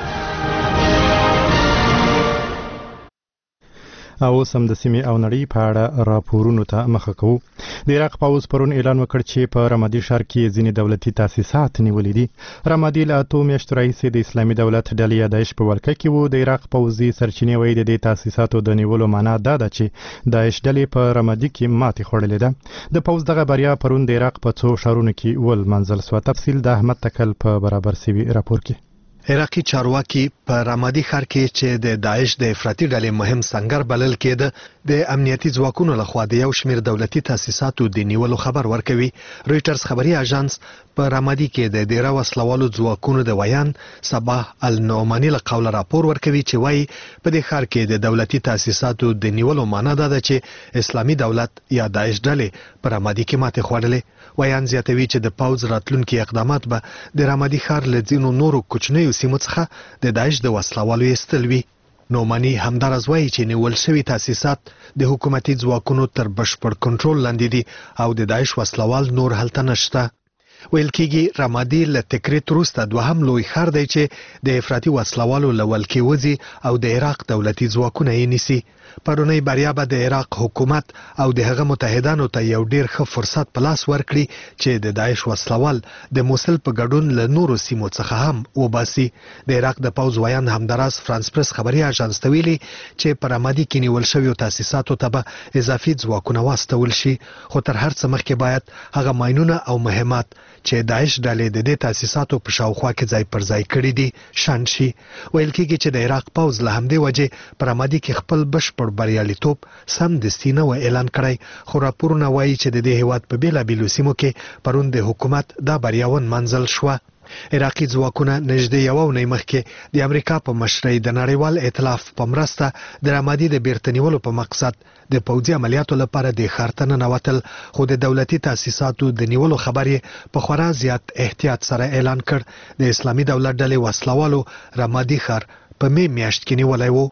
او سم د سیمې او نړۍ په اړه راپورونو ته مخه کوو. د عراق پوځ پرون اعلان وکړ چې په رمادي ښار کې ځینې دولتي تاسیسات نیولې دي. رمادي له 2 میاشتو راهیسې د اسلامي دولت ډلې داعش په ولکه کې وو. د عراق پوځي سرچینې وایي د دې تاسیساتو د نیولو معنا دا ده چې داعش ډلې په رمادي کې ماتې خوړلې ده. د پوځ دغه بریا پرون د عراق په 2 ښارونو کې ولمنځل سوه. تفصیل د احمد تکل په برابر سوي راپور کې. عراقي چارواکي په رمادي ښار کې چې د داعش د افراطي ډلې مهم سنگر بلل کېده د امنیتي ځواکونو لخوا د یو شمېر دولتي تاسیساتو د نیولو خبر ورکوي. رویټرز خبري اژانس په رمادي کې د ډیره وسلوالو ځواکونو د ویان صباح النعماني له قوله راپور ورکوي چې وایي په دې ښار کې د دولتي تاسیساتو د نیولو معنا ده چې اسلامي دولت یا داعش ډلې په رمادي کې ماتې خوړلې. ویان زیاتوي چې د پوځ راتلونکي اقدامات به د رمادي ښار له ځینو نورو کوچنیو سیمو څخه د داعش د وسلوالو ایستل وي. نومانی همدارز وایي چې نیول شوي تاسیسات د حکومتي ځواکونو تر بشپړ کنټرول لاندې دي او د داعش وسلوال نور هلته نشته. ویل کېږي رمادي له تکریت وروسته دوهم لوی ښار دی چې د افراطي وسلوالو له ولکې وځي او د عراق دولتي ځواکونه یې نیسي. پرونی بریا به د عراق حکومت او د هغه متحدانو ته یو ډیر ښه فرصت په لاس ورکړي چې د داعش وسلوال د موصل په ګډون له نورو سیمو څخه هم وباسي. د عراق د پوځ ویان همداراز فرانس پریس خبري اژانس ته ویلي چې په رمادي کې نیول شویو تاسیساتو ته به اضافي ځواکونه واستول شي، خو تر هر څه مخکې باید هغه ماینونه او مهمات چې داعش ډلې د دې تاسیساتو په شاوخوا کې ځای پر ځای کړي دي شان شي. ویل کېږي چې د عراق پوځ له همدې وجې په رمادي کې خپل بشپړ بریالیتوب سمدستي نه و اعلان کړی، خو راپورونه وایي چې د دې هیواد په بیلابیلو سیمو کې پرون د حکومت دا بریا ونمنځل شوه. عراقي ځواکونه نږدې یوه اونۍ مخکې د امریکا په مشرۍ د نړیوال ائتلاف په مرسته د رمادي د بیرته نیولو په مقصد د پوځي عملیاتو لپاره د ښار ته ننوتل، خو د دولتي تاسیساتو د نیولو خبر یې په خورا زیات احتیاط سره اعلان کړ. د اسلامي دولت ډلې وسلوالو رمادي ښار په می میاشت کې نیولی و.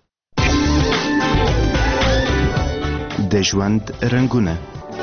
د ژوند رنګونه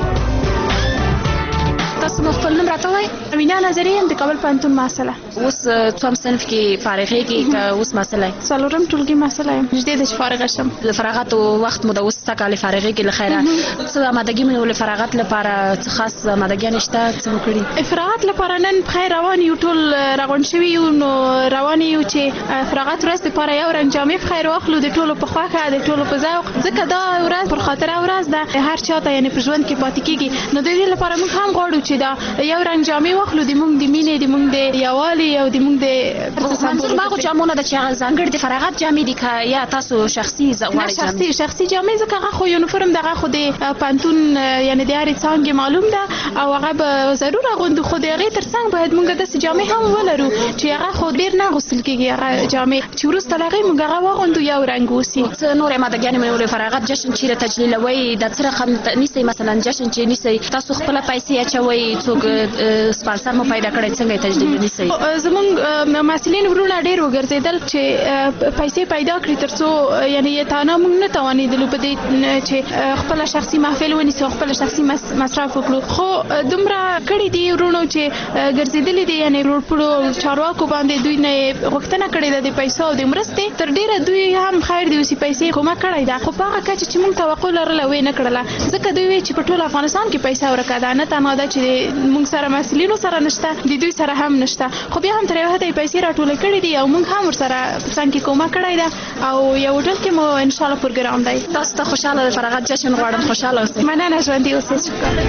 تاسو مو خپل نوم راته وایئ؟ امینا نظري یم د کابل پوهنتون محصله. اوس څوم صنف کې فارغېږي که اوس محصله یې؟ څلورم ټولګي محصله یم. نږدې ده چې فارغه شم. د فراغت وخت مو د اوس څه کالې فارغېږي له خیره څه آمادګي مو نیولې فراغت لپاره؟ څه خاص آمادګیانې شته؟ څه مو کړي؟ فراغت لپاره نن په خیر روان یو، ټول راغونډ شوي یو، نو روان یو چې فراغت ورځ دپاره یو رنګ جامې په خیر واخلو د ټولو په خوښه، د ټولو په ذوق، ځکه دا ورځ پر خاطره ورځ ده هر چا ته یعنې په ژوند کې پاتې کېږي. نو د دې لپاره موږ هم غواړو چې دا یو رنګ جامې واخلو د موږ د مینې، د موږ د یووالي او د موږ د منظور ما خو جامونه ده چې هغه ځانګړي د فراغت جامې دي که یا تاسو شخصي غواړئ جامې؟ شخصي جامې، ځکه هغه خو یونیفورم دغه خو د پوهنتون یعنې د هرې څانګې معلوم ده او هغه به ضرور اغوندو، خو د هغې تر څنګ باید موږ داسې جامې هم ولرو چې هغه خو ډېر نه اغوستل کېږي، هغه جامې چې وروسته له هغې موږ هغه واغوندو یو رنګ اوسي. څه نورې آمادګیانې مو نیولې؟ فراغت جشن چیرې تجلیلوئ؟ دا څه رقم نیسئ؟ مثلا جشن چې نیسئ تاسو خپله پیسې اچوئ، څوک سپانسر مو پیدا کړی، څنګه یې تجلیل نیسئ؟ زموږ محصلین ورونه ډېر وګرځېدل چې پیسې پیدا کړي تر څو یعنې تانه موږ نه توانېدلو په دې چې خپله شخصي محفل ونیسو، خپله شخصي مصرف وکړو، خو دومره کړي دي ورونو چې ګرځېدلي دي، یعنې لوړپوړو چارواکو باندې دوی نه غوښتنه کړې ده د پیسو او د مرستې، تر ډېره دوی هم خیر دي اوسې پیسې کومک کړی ده، خو په هغه کچه چې موږ توقع لرله ویې نه کړله، ځکه دوی وایي چې په ټول افغانستان کې پیسه ورکه ده، نه تنها ده چې موږ سره سره مسؤلینو سره نشته د دوی سره هم نشته خو بیا هم تر یو حده پیسې راټول کړې دي او موږ هم ورسره څنګه کومه کړای ده او یو ډول کې مو ان شاء الله پروګرام دی تاسو ته خوشاله فراغت جشن غواړم خوشاله اوسئ مننه ژوندي اوسئ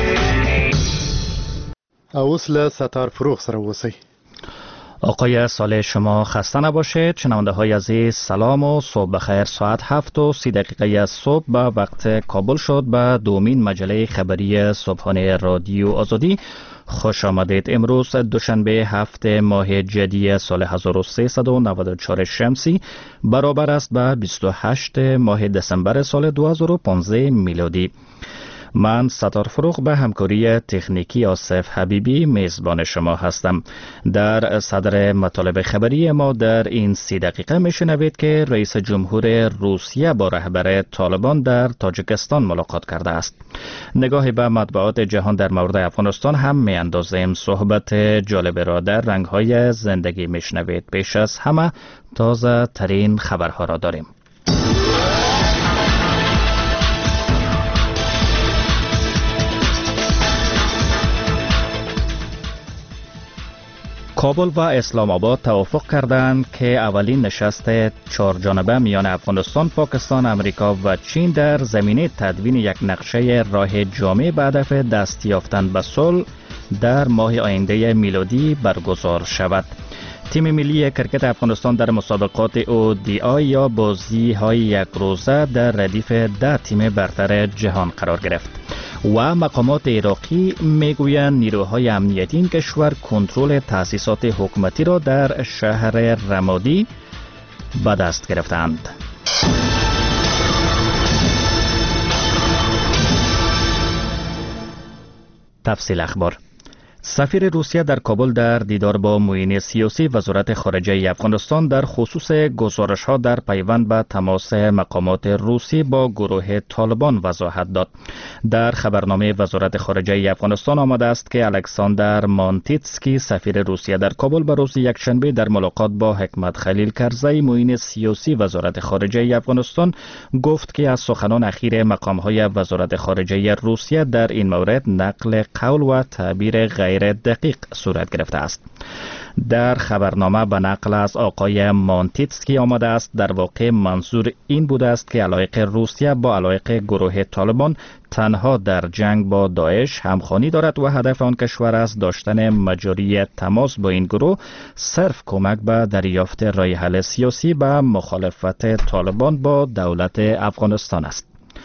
او اوس له ستار فروغ سره اوسئ. آقای صالح شما خسته نباشید. شنونده های عزیز سلام و صبح بخیر. ساعت 7:30 از صبح به وقت کابل شد به دومین مجله خبری صبحانه رادیو آزادی. خوش آمدید. امروز دوشنبه 7 ماه جدی سال 1394 شمسی برابر است به 28 ماه دسامبر سال 2015 میلادی. من ستار فروغ به همکاری تکنیکی آصف حبیبی میزبان شما هستم. در صدر مطالب خبری ما در این 30 دقیقه میشنوید که رئیس جمهور روسیه با رهبر طالبان در تاجیکستان ملاقات کرده است. نگاهی به مطبوعات جهان در مورد افغانستان هم میاندازیم. صحبت جالب را در رنگ‌های زندگی میشنوید. پیش از همه تازه ترین خبرها را داریم. کابل و اسلام آباد توافق کردند که اولین نشست 4 جانبه میان افغانستان، پاکستان، امریکا و چین در زمینه تدوین یک نقشه راه جامع به هدف دست یافتن به صلح در ماه آینده میلادی برگزار شود. تیم ملی کرکت افغانستان در مسابقات ODI یا بازی‌های یک روزه در ردیف 10 تیم برتر جهان قرار گرفت. و مقامات عراقی میگویند نیروهای امنیتی این کشور کنترل تأسیسات حکومتی را در شهر رمادی به دست گرفتند. تفصیل اخبار. سفیر روسیه در کابل در دیدار با معین سیاسی وزارت خارجه افغانستان در خصوص گزارش‌ها در پیوند به تماس مقامات روسی با گروه طالبان وضاحت داد. در خبرنامه وزارت خارجه افغانستان آمده است که الکساندر مانتیتسکی سفیر روسیه در کابل به روز یکشنبه در ملاقات با حکمت خلیل کرزی معین سیاسی وزارت خارجه افغانستان گفت که از سخنان اخیر مقام‌های وزارت خارجه روسیه در این مورد نقل قول و تعبیر غیر دقیق صورت گرفته است. در خبرنامه به نقل از آقای مانتیتسکی آمده است در واقع منظور این بوده است که علایق روسیه با علایق گروه طالبان تنها در جنگ با داعش همخوانی دارد و هدف آن کشور از داشتن مجاری تماس با این گروه صرف کمک به دریافت راه حل سیاسی به مخالفت طالبان با دولت افغانستان است.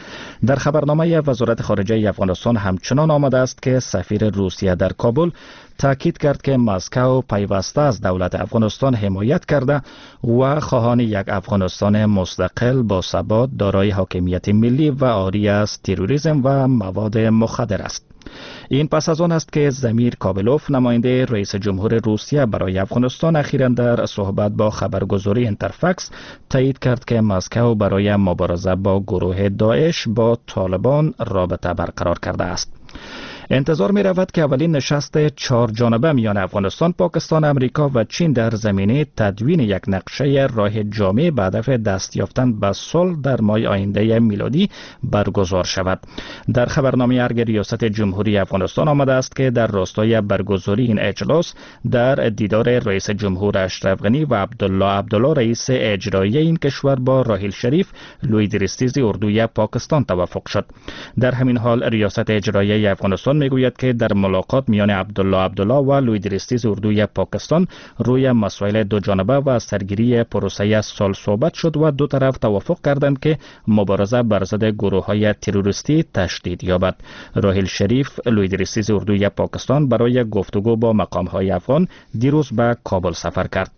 در خبرنامه وزارت خارجه افغانستان همچنان آمده است که سفیر روسیه در کابل تاکید کرد که مسکو پیوسته از دولت افغانستان حمایت کرده و خواهان یک افغانستان مستقل با ثبات دارای حاکمیت ملی و عاری از تروریسم و مواد مخدر است. این پس از آن است که زمیر کابلوف نماینده رئیس جمهور روسیه برای افغانستان اخیراً در صحبت با خبرگزاری انترفکس تایید کرد که مسکو برای مبارزه با گروه داعش با طالبان رابطه برقرار کرده است. انتظار می رود که اولین نشست 4 جانبه میان افغانستان، پاکستان، امریکا و چین در زمینه تدوین یک نقشه راه جامع به هدف دست یافتن به صلح در ماه آینده میلادی برگزار شود. در خبرنامه ارگ ریاست جمهوری افغانستان آمده است که در راستای برگزاری این اجلاس در دیدار رئیس جمهور اشرف غنی و عبدالله رئیس اجرایی این کشور با راحیل شریف لوی درستیز اردوی پاکستان توافق شد. در همین حال ریاست اجرایی افغانستان میگوید که در ملاقات میان عبدالله و لوی درستیز اردوی پاکستان روی مسائل دو جانبه و سرگیری پروسه صلح صحبت شد و دو طرف توافق کردند که مبارزه بر ضد گروه‌های تروریستی تشدید یابد. راحیل شریف لوی درستیز اردوی پاکستان برای گفتگو با مقام‌های افغان دیروز به کابل سفر کرد.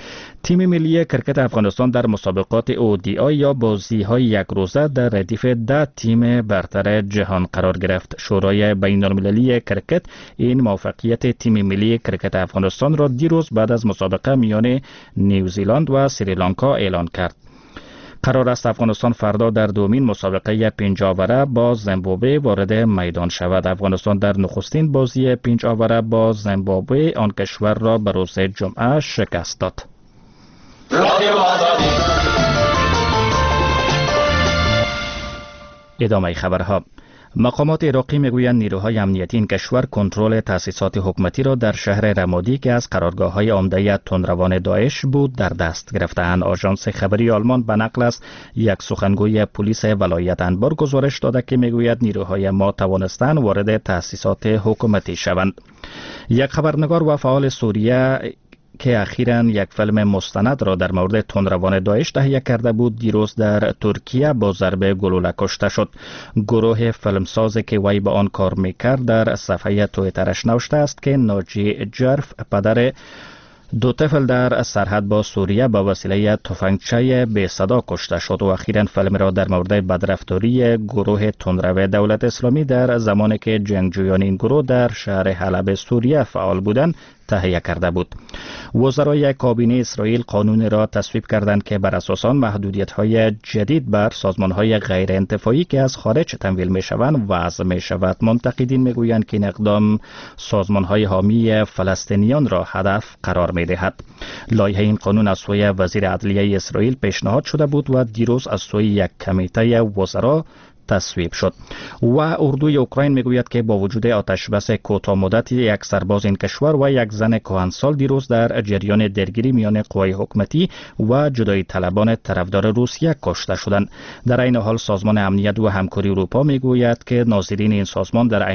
تیم ملی کرکت افغانستان در مسابقات ODI یا بازی‌های یک روزه در ردیف 10 تیم برتر جهان قرار گرفت. شورای بین‌المللی کرکت این موفقیت تیم ملی کرکت افغانستان را دیروز بعد از مسابقه میان نیوزیلند و سریلانکا اعلان کرد. قرار است افغانستان فردا در دومین مسابقه 5 آوره با زیمبابوه وارد میدان شود. افغانستان در نخستین بازی 5 آوره با زیمبابوه آن کشور را به روز جمعه شکست داد. ادامه خبرها. مقامات عراقی میگویند نیروهای امنیتی این کشور کنترل تأسیسات حکومتی را در شهر رمادی که از قرارگاه‌های عمده تندروان داعش بود در دست گرفتند. آژانس خبری آلمان به نقل از یک سخنگوی پلیس ولایت انبار گزارش داده که میگوید نیروهای ما توانستند وارد تأسیسات حکومتی شوند. یک خبرنگار و فعال سوریه که اخیراً یک فیلم مستند را در مورد تندروان داعش تهیه کرده بود دیروز در ترکیه با ضربه گلوله کشته شد. گروه فیلمسازی که وی به آن کار میکرد در صفحه توییترش نوشته است که ناجی جرف پدر دو طفل در سرحد با سوریه با وسیله تفنگچه به صدا کشته شد و اخیراً فیلم را در مورد بدرفتاری گروه تندرو دولت اسلامی در زمانی که جنگجویان این گروه در شهر حلب سوریه فعال بودند تهیه کرده بود. وزرای کابینه اسرائیل قانون را تصویب کردند که بر اساس آن محدودیت‌های جدید بر سازمان‌های غیر انتفاعی که از خارج تمویل می‌شوند وضع می‌شود. منتقدین می‌گویند که این اقدام سازمان‌های حامی فلسطینیان را هدف قرار می‌دهد. لایحه این قانون از سوی وزیر عدلیه اسرائیل پیشنهاد شده بود و دیروز از سوی یک کمیته وزرا تصویب شد. و اردوی اوکراین میگوید که با وجود آتشبس کوتاه مدت یک سرباز این کشور و یک زن کهنسال دیروز در جریان درگیری میان قوای حکومتی و جدایی طلبان طرفدار روسیه کشته شدند. در این حال سازمان امنیت و همکاری اروپا میگوید که ناظرین این سازمان در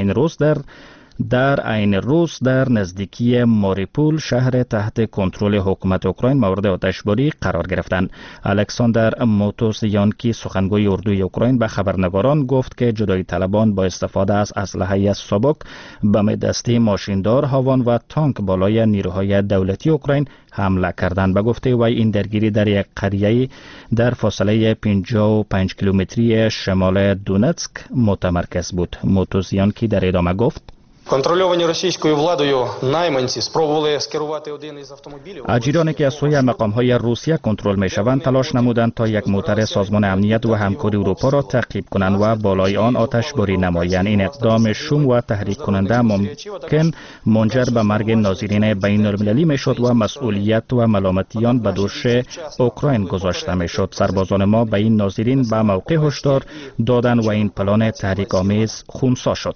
عین روز در نزدیکی ماریپول شهر تحت کنترل حکومت اوکراین مورد آتشباری قرار گرفتند. الکساندر موتوسیانکی سخنگوی اردوی اوکراین به خبرنگاران گفت که جدایی طلبان با استفاده از اسلحه سبک، بم دستی، ماشیندار، هاوان و تانک بالای نیروهای دولتی اوکراین حمله کردند. به گفته وی این درگیری در یک قریه در فاصله 55 کیلومتری شمال دونتسک متمرکز بود. موتوسیانکی در ادامه گفت Контрольовані російською владою найманці спробували скерувати один із автомобілів. اجیرانی که از سوی مقام‌های روسیه کنترل می‌شوند تلاش نمودند تا یک موتر سازمان امنیت و همکاری اروپا را تعقیب کنند و بالای آن آتشباری نمایند. این اقدام شوم و تحریک کننده ممکن منجر به مرگ ناظرین بین‌المللی میشد و مسئولیت و ملامتیان به دوش اوکراین گذاشته میشد. سربازان ما به این ناظرین به موقع هشدار دادند و این پلان تحریک‌آمیز خونسا شد.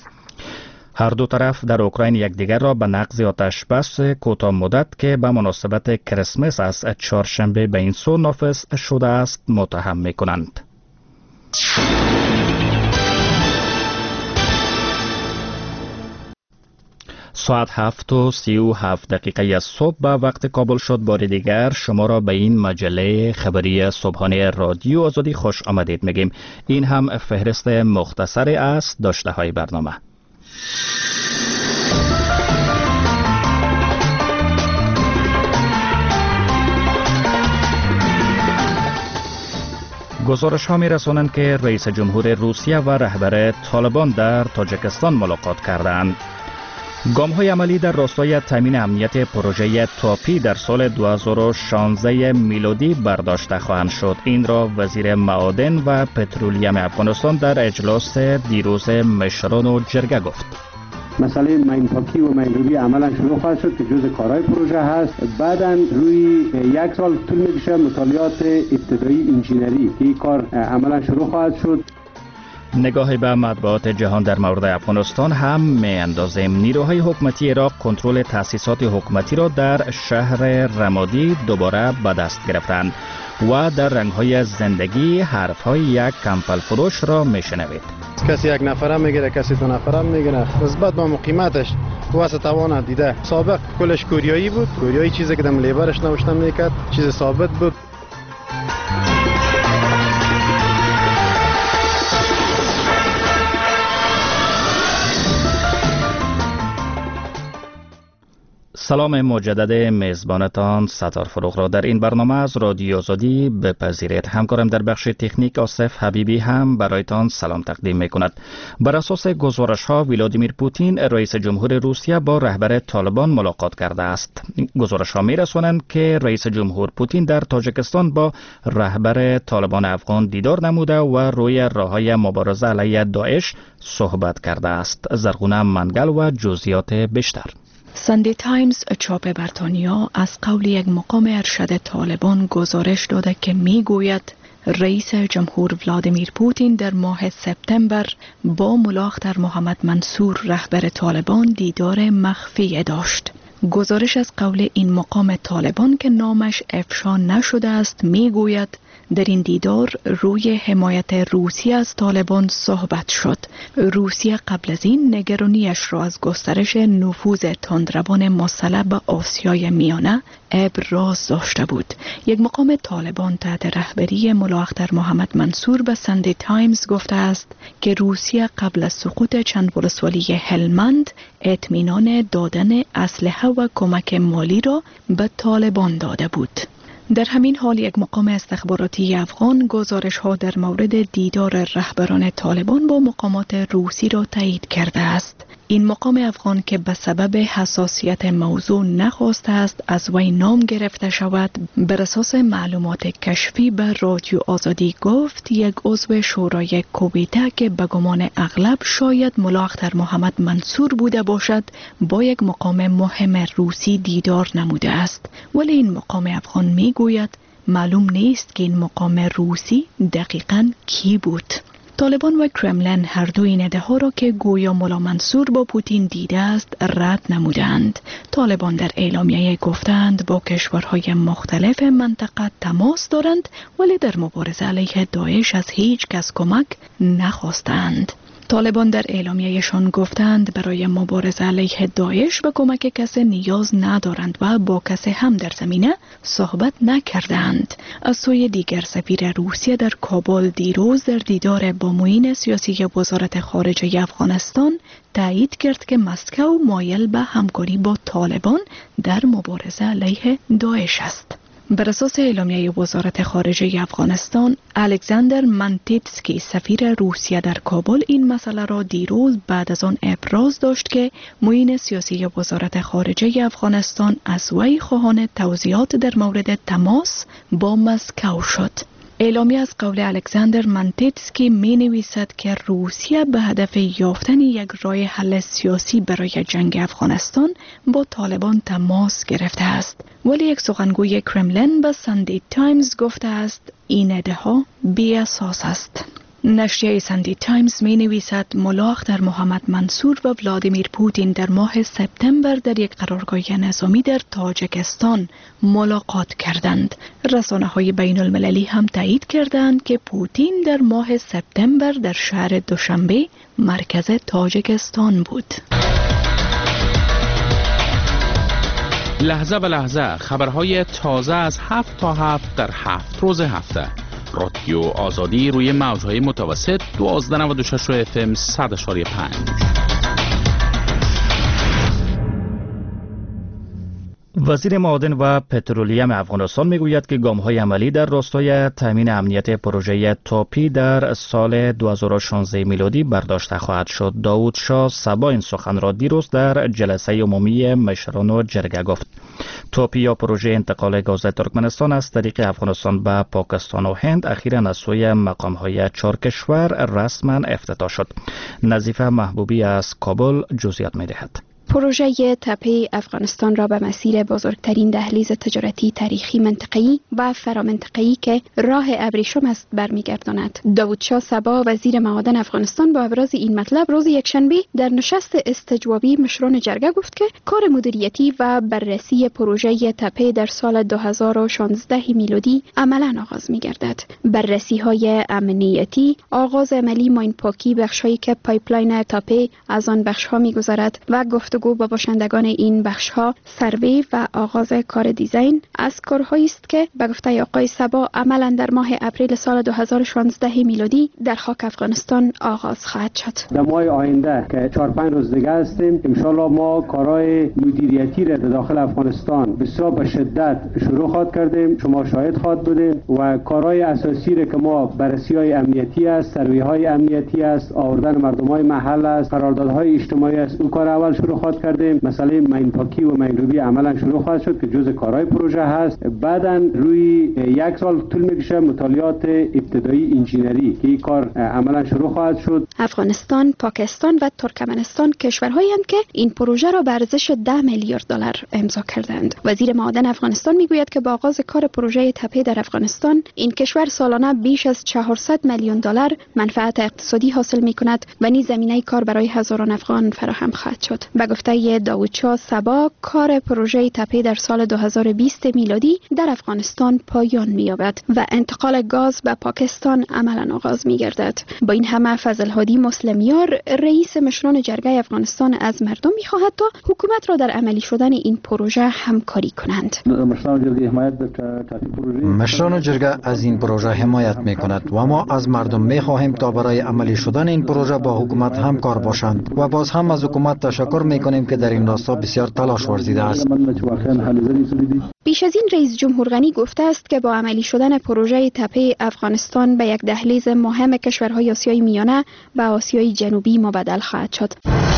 هر دو طرف در اوکراین یکدیگر را به نقض آتشبس کوتاه مدت که به مناسبت کریسمس از چهارشنبه به این سو نافذ شده است متهم می‌کنند. ساعت 7:37 صبح به وقت کابل شد. بار دیگر شما را به این مجله خبری صبحانه رادیو آزادی خوش آمدید میگیم. این هم فهرست مختصری از داشته های برنامه. گزارش ها می رسانند که رئیس جمهور روسیه و رهبر طالبان در تاجیکستان ملاقات کردند. گام های عملی در راستای تامین امنیت پروژه تاپی در سال 2016 میلادی برداشته خواهند شد. این را وزیر معادن و پترولیم افغانستان در اجلاس دیروز مشران و جرگه گفت. مسئله مین پاکی و مین روبی عملا شروع خواهد شد که جزء کارهای پروژه هست. بعداً روی یک سال طول میکشه مطالعات ابتدایی انجینری که این کار عملا شروع خواهد شد. نگاهی به مطبوعات جهان در مورد افغانستان هم می اندازیم. نیروهای حکومتی عراق کنترل تأسیسات حکومتی را در شهر رمادی دوباره به دست گرفتند و در رنگ‌های زندگی حرف‌های یک کمپل فروش را می‌شنوید. کسی یک نفره میگیره، کسی دو نفره میگیره. نسبت به مقیمتش واسه توان دیده. سابق کلش کوریایی بود. کوریایی چیزی که دم لیبرش نوشته میکرد، چیز ثابت بود. سلام مجدد میزبانتان ستار فروغ را در این برنامه از رادیو آزادی بپذیرید. همکارم در بخش تکنیک آصف حبیبی هم برایتان سلام تقدیم میکند. بر اساس گزارش ها ولادیمیر پوتین رئیس جمهور روسیه با رهبر طالبان ملاقات کرده است. گزارش ها میرسانند که رئیس جمهور پوتین در تاجیکستان با رهبر طالبان افغان دیدار نموده و روی راههای مبارزه علیه داعش صحبت کرده است. زرغونه منگل و جزئیات بیشتر. ساندی تایمز چاپ بریتانیا از قول یک مقام ارشد طالبان گزارش داده که میگوید رئیس جمهور ولادیمیر پوتین در ماه سپتامبر با ملاقات محمد منصور رهبر طالبان دیدار مخفی داشت. گزارش از قول این مقام طالبان که نامش افشا نشده است میگوید در این دیدار روی حمایت روسیه از طالبان صحبت شد. روسیه قبل از این نگرانیش را از گسترش نفوذ تندروان مسلح به آسیای میانه ابراز داشته بود. یک مقام طالبان تحت رهبری ملاقات محمد منصور به ساندی تایمز گفته است که روسیه قبل از سقوط چند ولسوالی هلمند اطمینان دادن اسلحه و کمک مالی را به طالبان داده بود. در همین حال یک مقام استخباراتی افغان گزارش ها در مورد دیدار رهبران طالبان با مقامات روسی را تایید کرده است. این مقام افغان که به سبب حساسیت موضوع نخواسته است از وی نام گرفته شود، بر اساس معلومات کشفی به رادیو آزادی گفت یک عضو شورای کویته که به گمان اغلب شاید ملاقات محمد منصور بوده باشد با یک مقام مهم روسی دیدار نموده است، ولی این مقام افغان میگوید معلوم نیست که این مقام روسی دقیقاً کی بود. طالبان و کرملین هر دو این ادعا را که گویا ملا منصور با پوتین دیده است رد نمودند. طالبان در اعلامیه گفتند با کشورهای مختلف منطقه تماس دارند ولی در مبارزه علیه داعش از هیچ کس کمک نخواستند. طالبان در اعلامیه‌شان گفتند برای مبارزه علیه داعش به کمک کسی نیاز ندارند و با کسی هم در زمینه صحبت نکردند. از سوی دیگر سفیر روسیه در کابل دیروز در دیدار با معین سیاسی وزارت خارجه افغانستان تایید کرد که مسکو مایل به همکاری با طالبان در مبارزه علیه داعش است. بر اساس اعلامیه وزارت خارجه افغانستان، الکساندر منتیتسکی سفیر روسیه در کابل این مسئله را دیروز بعد از آن ابراز داشت که معین سیاسی وزارت خارجه افغانستان از وی خواهان توضیحات در مورد تماس با مسکو شد. اعلامیه از قول الکساندر منتیتسکی می نویسد که روسیه به هدف یافتن یک راه حل سیاسی برای جنگ افغانستان با طالبان تماس گرفته است، ولی یک سخنگوی کرملین به ساندی تایمز گفته است این ادعا بی اساس است. نشریه ساندی تایمز می نویسد ملاقات محمد منصور و ولادیمیر پوتین در ماه سپتامبر در یک قرارگاه نظامی در تاجیکستان ملاقات کردند. رسانه‌های بین المللی هم تایید کردند که پوتین در ماه سپتامبر در شهر دوشنبه مرکز تاجیکستان بود. لحظه به لحظه خبرهای تازه از 7 تا 7 در 7 روز هفته. رادیو آزادی روی موجهای متوسط 1296 FM 100.5. وزیر معادن و پترولیم افغانستان میگوید که گام‌های عملی در راستای تامین امنیت پروژه تاپی در سال 2016 میلادی برداشته خواهد شد. داود شاه صبا این سخن را دیروز در جلسه عمومی مشران جرگه گفت. تاپی یا پروژه انتقال گاز ترکمنستان از طریق افغانستان به پاکستان و هند اخیراً از سوی مقام‌های 4 کشور رسما افتتاح شد. نظیفه محبوبی از کابل جزئیات می‌دهد. پروژه تپه افغانستان را به مسیر بزرگترین دهلیز تجارتی تاریخی منطقه‌ای و فرامنطقه‌ای که راه ابریشم است برمیگرداند. داود شاه صبا وزیر معادن افغانستان با ابراز این مطلب روز یکشنبه در نشست استجوابی مشران جرگه گفت که کار مدیریتی و بررسی پروژه تپه در سال 2016 میلادی عملاً آغاز می‌گردد. بررسی‌های امنیتی، آغاز عملی ماین پاکی بخش‌هایی که پایپلاین تپه از آن بخش‌ها می‌گذرد و گفتگو با باشندگان این بخش‌ها، سروی و آغاز کار دیزاین از کارهایی است که به گفته آقای صبا عملاً در ماه اپریل سال 2016 میلادی در خاک افغانستان آغاز خواهد شد. در ماه آینده که 4-5 روز دیگه هستیم، ان شاءالله ما کارهای مدیریتی را در داخل افغانستان بسیار به شدت شروع خواهد کردیم. شما شاهد خواهد بودید و کارهای اساسی را که ما بررسی‌های امنیتی است، سروی‌های امنیتی است، آوردن مردم‌های محل است، قراردادهای اجتماعی است، اون کار اول شروع خواهد تحقیقات کردیم. مسئله ماینپاکی و ماینروبی عملا شروع خواهد شد که جزء کارهای پروژه هست. بعداً روی 1 سال طول میکشه مطالعات ابتدایی انجینری که این کار عملا شروع خواهد شد. افغانستان، پاکستان و ترکمنستان کشورهایی هستند که این پروژه را به ارزش 10 میلیارد دلار امضا کردند. وزیر معدن افغانستان میگوید که با آغاز کار پروژه تپه در افغانستان این کشور سالانه بیش از 400 میلیون دلار منفعت اقتصادی حاصل میکند و نیز زمینه کار برای هزاران افغان فراهم خواهد شد. به گفته داوودشاه صبا، کار پروژه تپه در سال 2020 میلادی در افغانستان پایان می‌یابد و انتقال گاز به پاکستان عملاً آغاز می‌گردد. با این همه فضل‌هادی مسلمیار، رئیس مشران جرگه افغانستان، از مردم می‌خواهد تا حکومت را در عملی شدن این پروژه همکاری کنند. مشران جرگه از این پروژه حمایت می‌کند و ما از مردم می‌خواهیم تا برای عملی شدن این پروژه با حکومت همکار باشند و باز هم از حکومت تشکر می‌کنیم که در این راستا بسیار تلاش ورزیده است. پیش از این رئیس جمهور غنی گفته است که با عملی شدن پروژه تپه افغانستان به یک دهلیز مهم کشورهای آسیای میانه و آسیای جنوبی مبدل خواهد شد.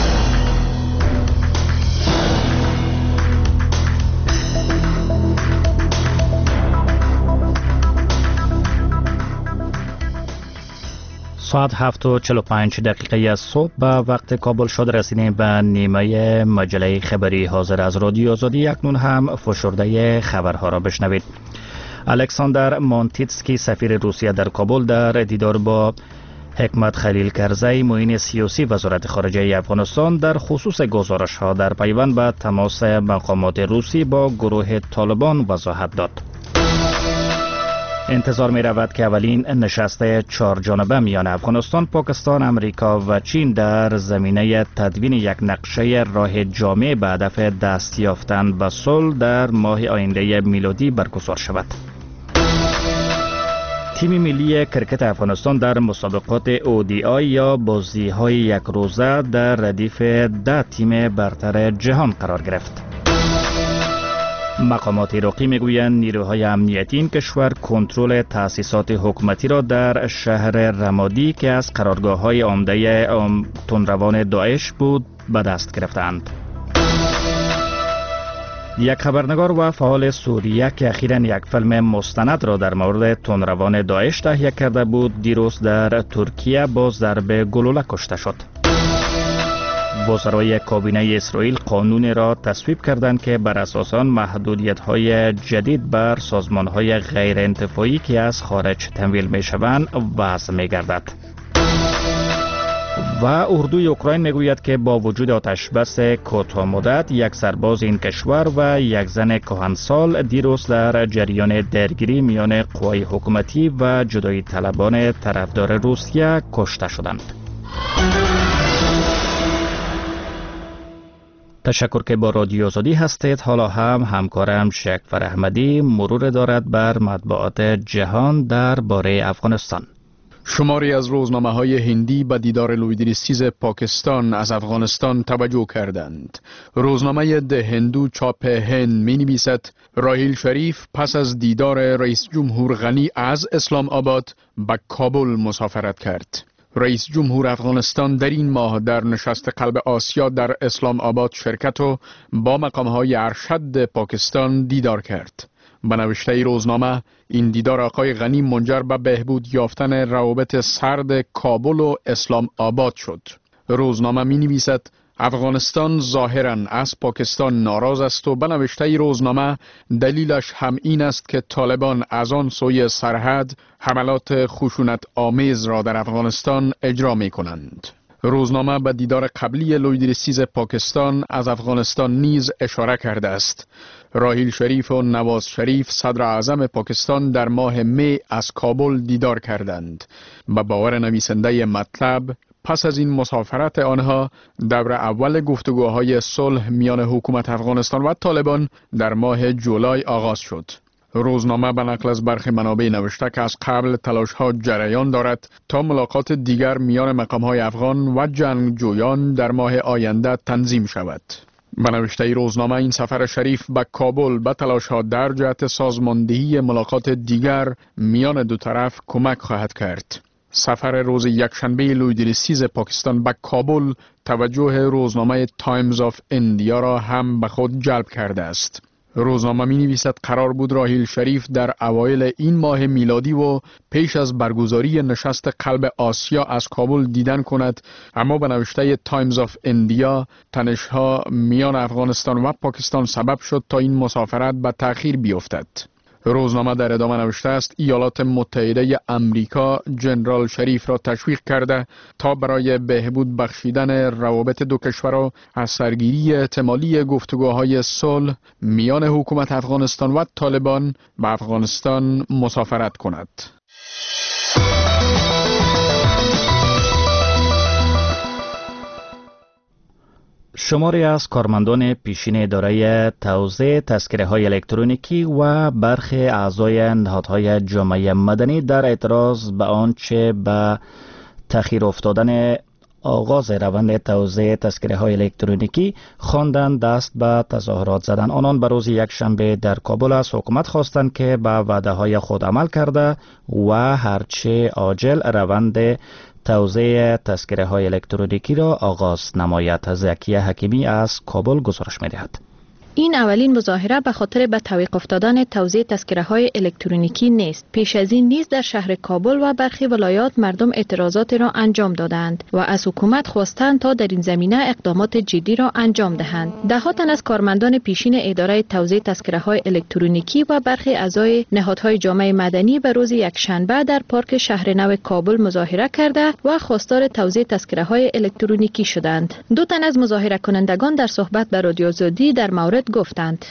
ساعت 7:45 از صبح به وقت کابل شد. رسیدیم به نیمه مجله خبری حاضر از رادیو آزادی. اکنون هم فشرده خبرها را بشنوید. الکساندر مونتیتسکی سفیر روسیه در کابل در دیدار با حکمت خلیل کرزی معین سیاسی وزارت خارجه افغانستان در خصوص گزارش ها در پیوند به تماس مقامات روسی با گروه طالبان وضاحت داد. انتظار می رود که اولین نشست 4 جانبه میان افغانستان، پاکستان، امریکا و چین در زمینه تدوین یک نقشه راه جامع به هدف دست یافتن به صلح در ماه آینده میلادی برگزار شود. تیم ملی کرکت افغانستان در مسابقات ODI یا بازی‌های یک روزه در ردیف 10 تیم برتر جهان قرار گرفت. مقامات عراقی میگویند نیروهای امنیتی این کشور کنترل تأسیسات حکومتی را در شهر رمادی که از قرارگاه‌های عمده تندروان داعش بود به دست گرفتند. یک خبرنگار و فعال سوریه که اخیراً یک فیلم مستند را در مورد تندروان داعش تهیه کرده بود، دیروز در ترکیه با ضرب گلوله کشته شد. وزرای کابینه اسرائیل قانون را تصویب کردند که بر اساس آن محدودیت‌های جدید بر سازمان‌های غیر انتفاعی که از خارج تمویل می‌شوند وضع می‌گردد. و اردوی اوکراین میگوید که با وجود آتشبس کوتاه مدت، یک سرباز این کشور و یک زن کهنسال دیروز در جریان درگیری میان قوای حکومتی و جدایی طلبان طرفدار روسیه کشته شدند. تشکر که با رادیو آزادی هستید. حالا هم همکارم شکفر احمدی مرور دارد بر مطبوعات جهان درباره افغانستان. شماری از روزنامه‌های هندی به دیدار لویدریسیز پاکستان از افغانستان توجه کردند. روزنامه ده هندو چاپ هند می‌نویسد راحیل شریف پس از دیدار رئیس جمهور غنی از اسلام آباد به کابل مسافرت کرد. رئیس جمهور افغانستان در این ماه در نشست قلب آسیا در اسلام آباد شرکت و با مقام‌های ارشد پاکستان دیدار کرد. به نوشته روزنامه این دیدار آقای غنی منجر به بهبود یافتن روابط سرد کابل و اسلام آباد شد. روزنامه می نویسد افغانستان ظاهراً از پاکستان ناراض است و به نوشته روزنامه دلیلش هم این است که طالبان از آن سوی سرحد حملات خشونت آمیز را در افغانستان اجرا می کنند. روزنامه به دیدار قبلی لویدریسیز پاکستان از افغانستان نیز اشاره کرده است. راحیل شریف و نواز شریف صدر اعظم پاکستان در ماه می از کابل دیدار کردند. به باور نویسنده مطلب پس از این مسافرت آنها دور اول گفتگوهای صلح میان حکومت افغانستان و طالبان در ماه جولای آغاز شد. روزنامه به نقل از برخی منابع نوشته که از قبل تلاش‌ها جریان دارد تا ملاقات دیگر میان مقام‌های افغان و جنگجویان در ماه آینده تنظیم شود. به نوشته روزنامه این سفر شریف به کابل به تلاش‌ها در جهت سازماندهی ملاقات دیگر میان دو طرف کمک خواهد کرد. سفر روز یکشنبه لویدریسیز پاکستان به کابل توجه روزنامه تایمز آف اندیا را هم به خود جلب کرده است. روزنامه می نویسد قرار بود راحیل شریف در اوایل این ماه میلادی و پیش از برگزاری نشست قلب آسیا از کابل دیدن کند، اما به نوشته تایمز آف اندیا تنش‌ها میان افغانستان و پاکستان سبب شد تا این مسافرت به تأخیر بیفتد. روزنامه در ادامه نوشته است ایالات متحده امریکا جنرال شریف را تشویق کرده تا برای بهبود بخشیدن روابط دو کشورها از سرگیری احتمالی گفتگوهای صلح میان حکومت افغانستان و طالبان به افغانستان مسافرت کند. شماری از کارمندان پیشین اداره توزیع تذکره‌های الکترونیکی و برخی اعضای نهادهای جامعه مدنی در اعتراض به آنچه به تأخیر افتادن آغاز روند توزیع تذکره‌های الکترونیکی خواندند دست به تظاهرات زدند. آنان به روز یکشنبه در کابل از حکومت خواستند که به وعده‌های خود عمل کرده و هرچه عاجل روند توزیع تذکره‌های الکترونیکی را آغاز نماید. زکیه حکیمی از کابل گزارش می‌دهد. این اولین مظاهره به خاطر به تعویق افتادن توزیع تذکره‌های الکترونیکی نیست. پیش از این نیز در شهر کابل و برخی ولایات مردم اعتراضات را انجام دادند و از حکومت خواستند تا در این زمینه اقدامات جدی را انجام دهند. ده‌ها تن از کارمندان پیشین اداره توزیع تذکره‌های الکترونیکی و برخی اعضای نهادهای جامعه مدنی به روز یکشنبه در پارک شهر نو کابل مظاهره کرده و خواستار توزیع تذکره‌های الکترونیکی شدند. دو تن از مظاهره کنندگان در صحبت با رادیو آزادی در مورد گفتند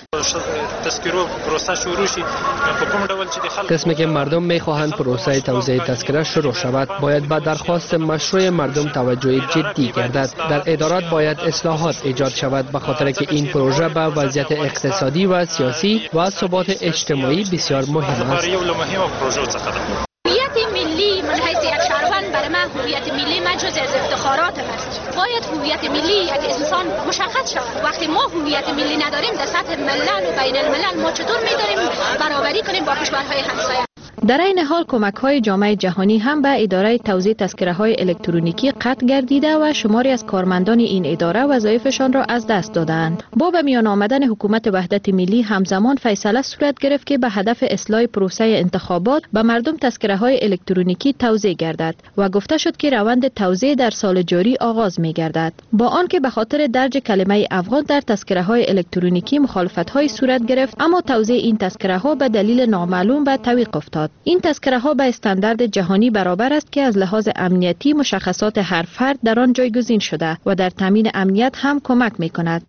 قسمی که مردم میخواهند پروسه توزیع تذکره شروع شود باید به درخواست مشروع مردم توجه جدی گردد. در ادارات باید اصلاحات ایجاد شود به خاطر که این پروژه به وضعیت اقتصادی و سیاسی و ثبات اجتماعی بسیار مهم است. هویت ملی من حیث یک شهروند برای من هویت ملی من جز از افتخاراتم است. باید هویت ملی یک انسان مشخص شود. وقتی ما هویت ملی نداریم در سطح ملل و بین الملل ما چطور می‌داریم برابری کنیم با کشورهای همسایه؟ در این حال کمک‌های جامعه جهانی هم به اداره توزیع تذکره‌های الکترونیکی قطع گردیده و شماری از کارمندان این اداره وظایفشان را از دست دادند. با به میان آمدن حکومت وحدت ملی همزمان فیصله صورت گرفت که به هدف اصلاح پروسه انتخابات به مردم تذکره‌های الکترونیکی توزیع گردد و گفته شد که روند توزیع در سال جاری آغاز می‌گردد. با آنکه به خاطر درج کلمه افغان در تذکره‌های الکترونیکی مخالفت‌های صورت گرفت، اما توزیع این تذکره‌ها به دلیل نامعلوم به تعویق افتاد. این تذکره‌ها به استاندارد جهانی برابر است که از لحاظ امنیتی مشخصات هر فرد در آن جایگزین شده و در تامین امنیت هم کمک می‌کند.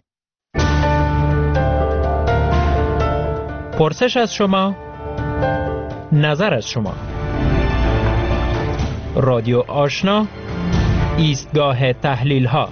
پرسش از شما، نظر از شما. رادیو آشنا، ایستگاه تحلیل‌ها.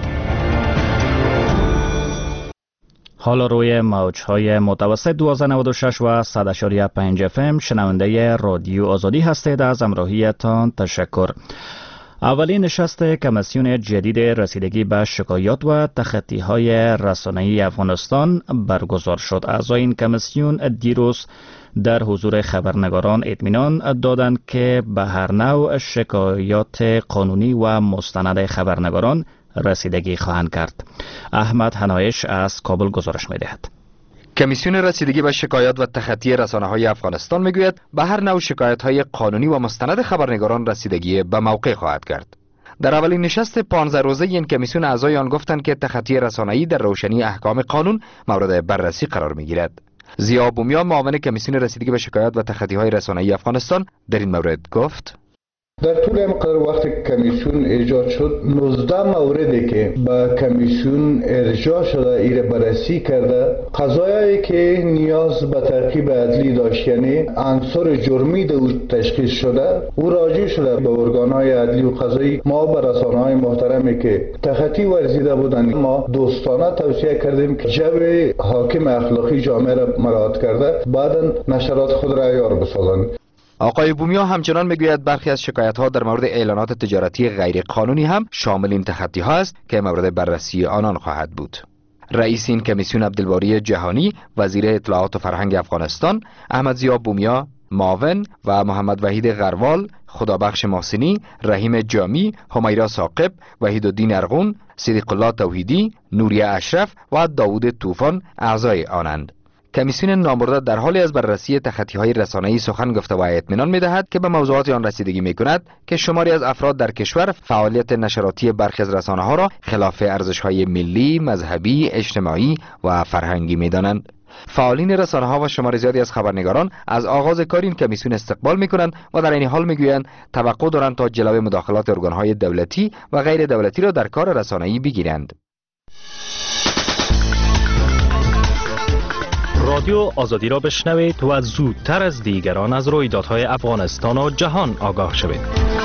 حالا روی موج‌های متوسط 1296 و 100.5 FM شنونده رادیو آزادی هستید. از همراهیتان تشکر. اولین نشست کمیسیون جدید رسیدگی به شکایات و تخطی‌های رسانه‌ای افغانستان برگزار شد. اعضای این کمیسیون دیروز در حضور خبرنگاران اطمینان دادند که به هر نوع شکایات قانونی و مستند خبرنگاران رسیدگی خواهند کرد. احمد حنایش از کابل گزارش می‌دهد. کمیسیون رسیدگی به شکایات و تخطی رسانه‌های افغانستان میگوید به هر نوع شکایت‌های قانونی و مستند خبرنگاران رسیدگی به موقع خواهد کرد. در اولین نشست 15 روزه این کمیسیون اعضای آن گفتند که تخطی رسانه‌ای در روشنی احکام قانون مورد بررسی قرار می‌گیرد. ضیا بومیا معاون کمیسیون رسیدگی به شکایات و تخطی‌های رسانه‌ای افغانستان در این مورد گفت: در طول مقدار وقت کمیسیون ایجاد شد 19 موردی که به کمیسیون ارجاع شده ایره بررسی کرده، قضایایی که نیاز به تعقیب عدلی داشت، یعنی عنصر جرمی در تشخیص شده، او راجع شده به ارگان‌های عدلی و قضایی. ما به رسانه‌های محترمی که تخطی ورزیده بودند ما دوستانه توصیه کردیم که جو حاکم اخلاقی جامعه را مراعات کرده بعداً نشرات خود را عیار بسازند. آقای بومیا همچنان میگوید برخی از شکایت‌ها در مورد اعلانات تجارتی غیر قانونی هم شامل این تخطی‌ها است که مورد بررسی آنان خواهد بود. رئیس این کمیسیون عبدالباری جهانی، وزیر اطلاعات و فرهنگ افغانستان، احمد ضیا بومیا معاون و محمد وحید غروال، خدابخش محسنی، رحیم جامی، همیرا ثاقب، وحیدالدین ارغون، صدیق الله توحیدی، نوریه اشرف و داوود طوفان اعضای آنند. کمیسیون نامبرده در حالی از بررسی تخطی‌های رسانه‌ای سخن گفته و اطمینان می‌دهد که به موضوعات آن رسیدگی می‌کند که شماری از افراد در کشور فعالیت نشراتی برخی از رسانه‌ها را خلاف ارزش‌های ملی، مذهبی، اجتماعی و فرهنگی می‌دانند. فعالین رسانه‌ها و شمار زیادی از خبرنگاران از آغاز کار این کمیسیون استقبال می‌کنند و در این حال می‌گویند توقع دارند تا جلوی مداخلات ارگان‌های دولتی و غیر دولتی را در کار رسانه‌ای بگیرند. رادیو آزادی را بشنوید و زودتر از دیگران از رویدادهای افغانستان و جهان آگاه شوید.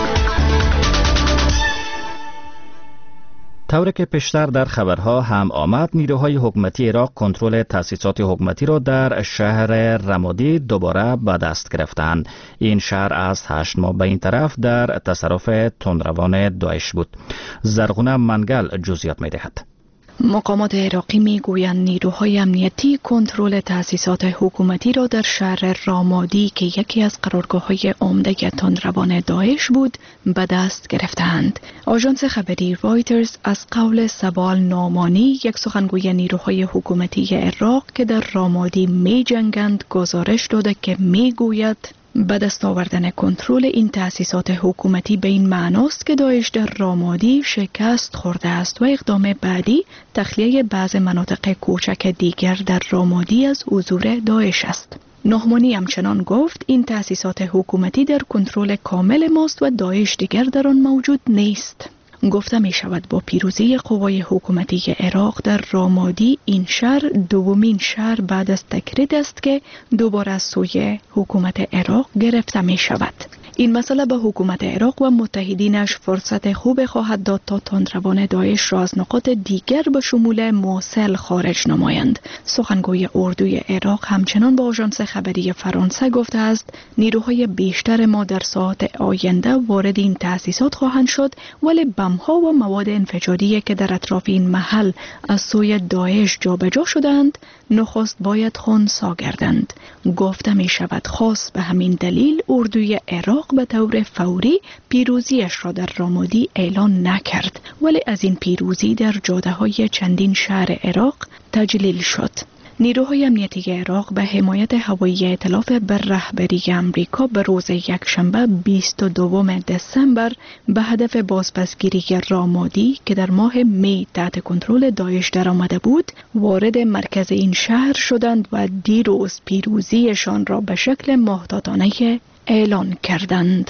طوری که پیشتر در خبرها هم آمد، نیروهای حکومتی عراق کنترل تأسیسات حکومتی را در شهر رمادی دوباره به دست گرفتند. این شهر از 8 ماه به این طرف در تصرف تندروان داعش بود. زرغونه منگل جزئیات می‌دهد. مقامات عراقی میگویند نیروهای امنیتی کنترل تأسیسات حکومتی را در شهر رامادی که یکی از قرارگاه‌های عمده تندروان داعش بود به دست گرفتند. آژانس خبری رایترز از قول سبال نامانی، یک سخنگوی نیروهای حکومتی عراق که در رامادی می‌جنگند، گزارش داده که میگوید به دست آوردن کنترل این تأسیسات حکومتی به این معناست که داعش در رامادی شکست خورده است و اقدام بعدی تخلیه بعض مناطق کوچک دیگر در رامادی از حضور داعش است. نهمانی همچنان گفت این تأسیسات حکومتی در کنترل کامل ماست و داعش دیگر در آن موجود نیست. گفته می شود با پیروزی قوای حکومتی عراق در رامادی این شهر دومین شهر بعد از تکرید است که دوباره از سوی حکومت عراق گرفته می شود. این مسئله به حکومت عراق و متحدینش فرصت خوب خواهد داد تا تندروان داعش را از نقاط دیگر به شمول موصل خارج نمایند. سخنگوی اردوی عراق همچنان به آژانس خبری فرانسه گفته است نیروهای بیشتر ما در ساعات آینده وارد این تأسیسات خواهند شد، ولی بم‌ها و مواد انفجاری که در اطراف این محل از سوی داعش جابجا شدند نخست باید خنثی گردند. گفته می شود خاص به همین دلیل اردوی عراق به طور فوری پیروزیش را در رامادی اعلان نکرد، ولی از این پیروزی در جاده‌های چندین شهر عراق تجلیل شد. نیروهای امنیتی عراق به حمایت هوایی ائتلاف بر رهبری امریکا به روز یکشنبه 22 دسامبر به هدف بازپسگیری رامادی که در ماه می تحت کنترل داعش درآمده بود وارد مرکز این شهر شدند و دیروز پیروزیشان را به شکل محتاطانه اعلان کردند.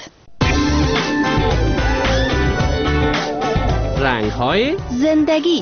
رنگ‌های زندگی.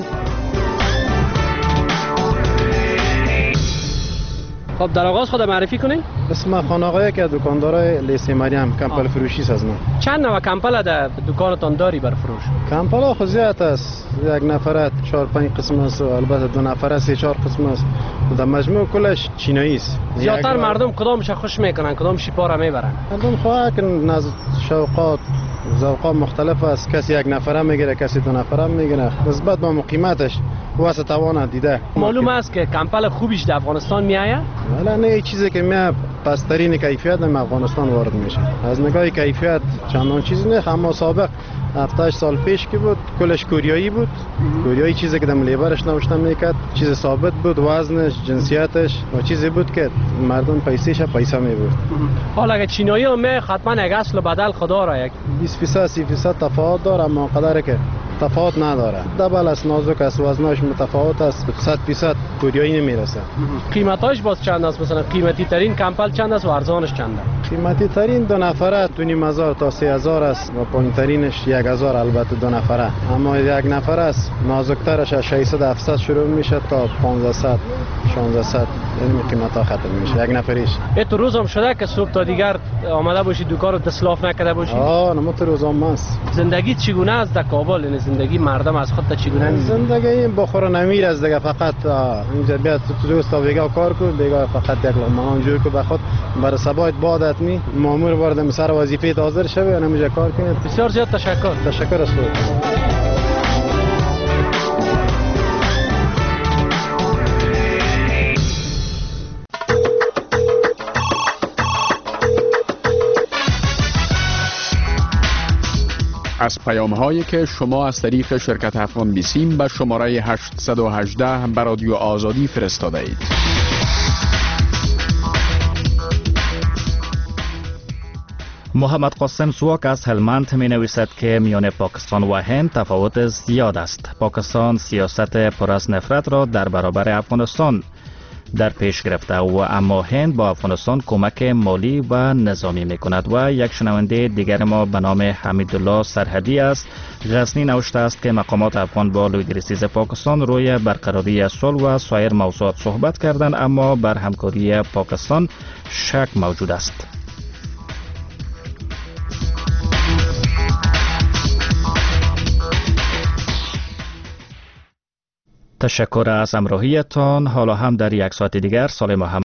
خب در آغاز خود معرفی کنین. اسم خانقاه که دکاندار لیسه مریم کمپل فروشی هستم. چند نوع کمپل در دکانتان داری بر فروش؟ کمپل خود زیاد است. یک نفرت 4-5 قسم است و البته دو نفره 3-4 قسم است. در مجموع کلش چینایی است. زیادتر مردم کدامش خوش میکنن، کدام شیپا میبرن؟ مردم خواهد که نز شوقات ذوقات مختلف است. کسی یک نفره میگیره، کسی دو نفره میگیره. نسبت به قیمتش واسه توان دیده. معلوم است که کمپل خوبیش در افغانستان میآید؟ ولی نه چیزی که میاد پسترین کیفیت در افغانستان وارد میشه. از نگاه کیفیت چندان چیزی نه، اما سابق 7-8 سال پیش که بود کلش کوریایی بود. کوریایی چیزی که در لیبرش نوشته میکرد، چیز ثابت بود، وزنش، جنسیتش و چیزی بود که مردم پیسه میبرد. حالا اگه چینایی هم حتما یک اصل بدل خدا را یک 20% تفاوت داره، اما قدره که تفاوت نداره. دبل است، نازک است، وزنش متفاوت است، 100% کوریایی نمیرسه. قیمتاش باز چند است؟ مثلا قیمتی ترین کمپل چند است و ارزانش چند است؟ قیمتی ترین دو نفره 2500 تا 3000 است و پایین ترینش 1000 البته دو نفره. اما یک نفره است نازکترش از 600-700 شروع میشه تا 1500 1600 یعنی قیمتا ختم میشه یک نفریش. تو روز هم شده که صبح تا دیگر آمده باشی دکان رو دسلاف نکرده باشی؟ نه تو روزام است. زندگی چگونه است در کابل؟ یعنی زندگی مردم از خود چگونه است؟ زندگی بخور نمیر است دیگه. فقط اینجا بیاد تو دوست تا بیگا کار کن، بیگا فقط یک لقمه جور کو بخود برای سبایت بادت می مامور وارد سر وظیفه حاضر شوی و نمیشه کار کنید. بسیار زیاد تشکر است. از پیام‌هایی که شما از طریق شرکت افغان بیسیم به شماره 818 به رادیو آزادی فرستاده اید. محمد قاسم سواک از هلمند می نویسد که میان پاکستان و هند تفاوت زیاد است. پاکستان سیاست پر از نفرت را در برابر افغانستان در پیش گرفته و اما هند با افغانستان کمک مالی و نظامی می کند. و یک شنونده دیگر ما به نام حمیدالله سرحدی است غزنی نوشته است که مقامات افغان با لویدریسیز پاکستان روی برقراری صلح و سایر موضوعات صحبت کردند، اما بر همکاری پاکستان شک موجود است. تشکر از همراهیتان. حالا هم در یک ساعت دیگر سال محمد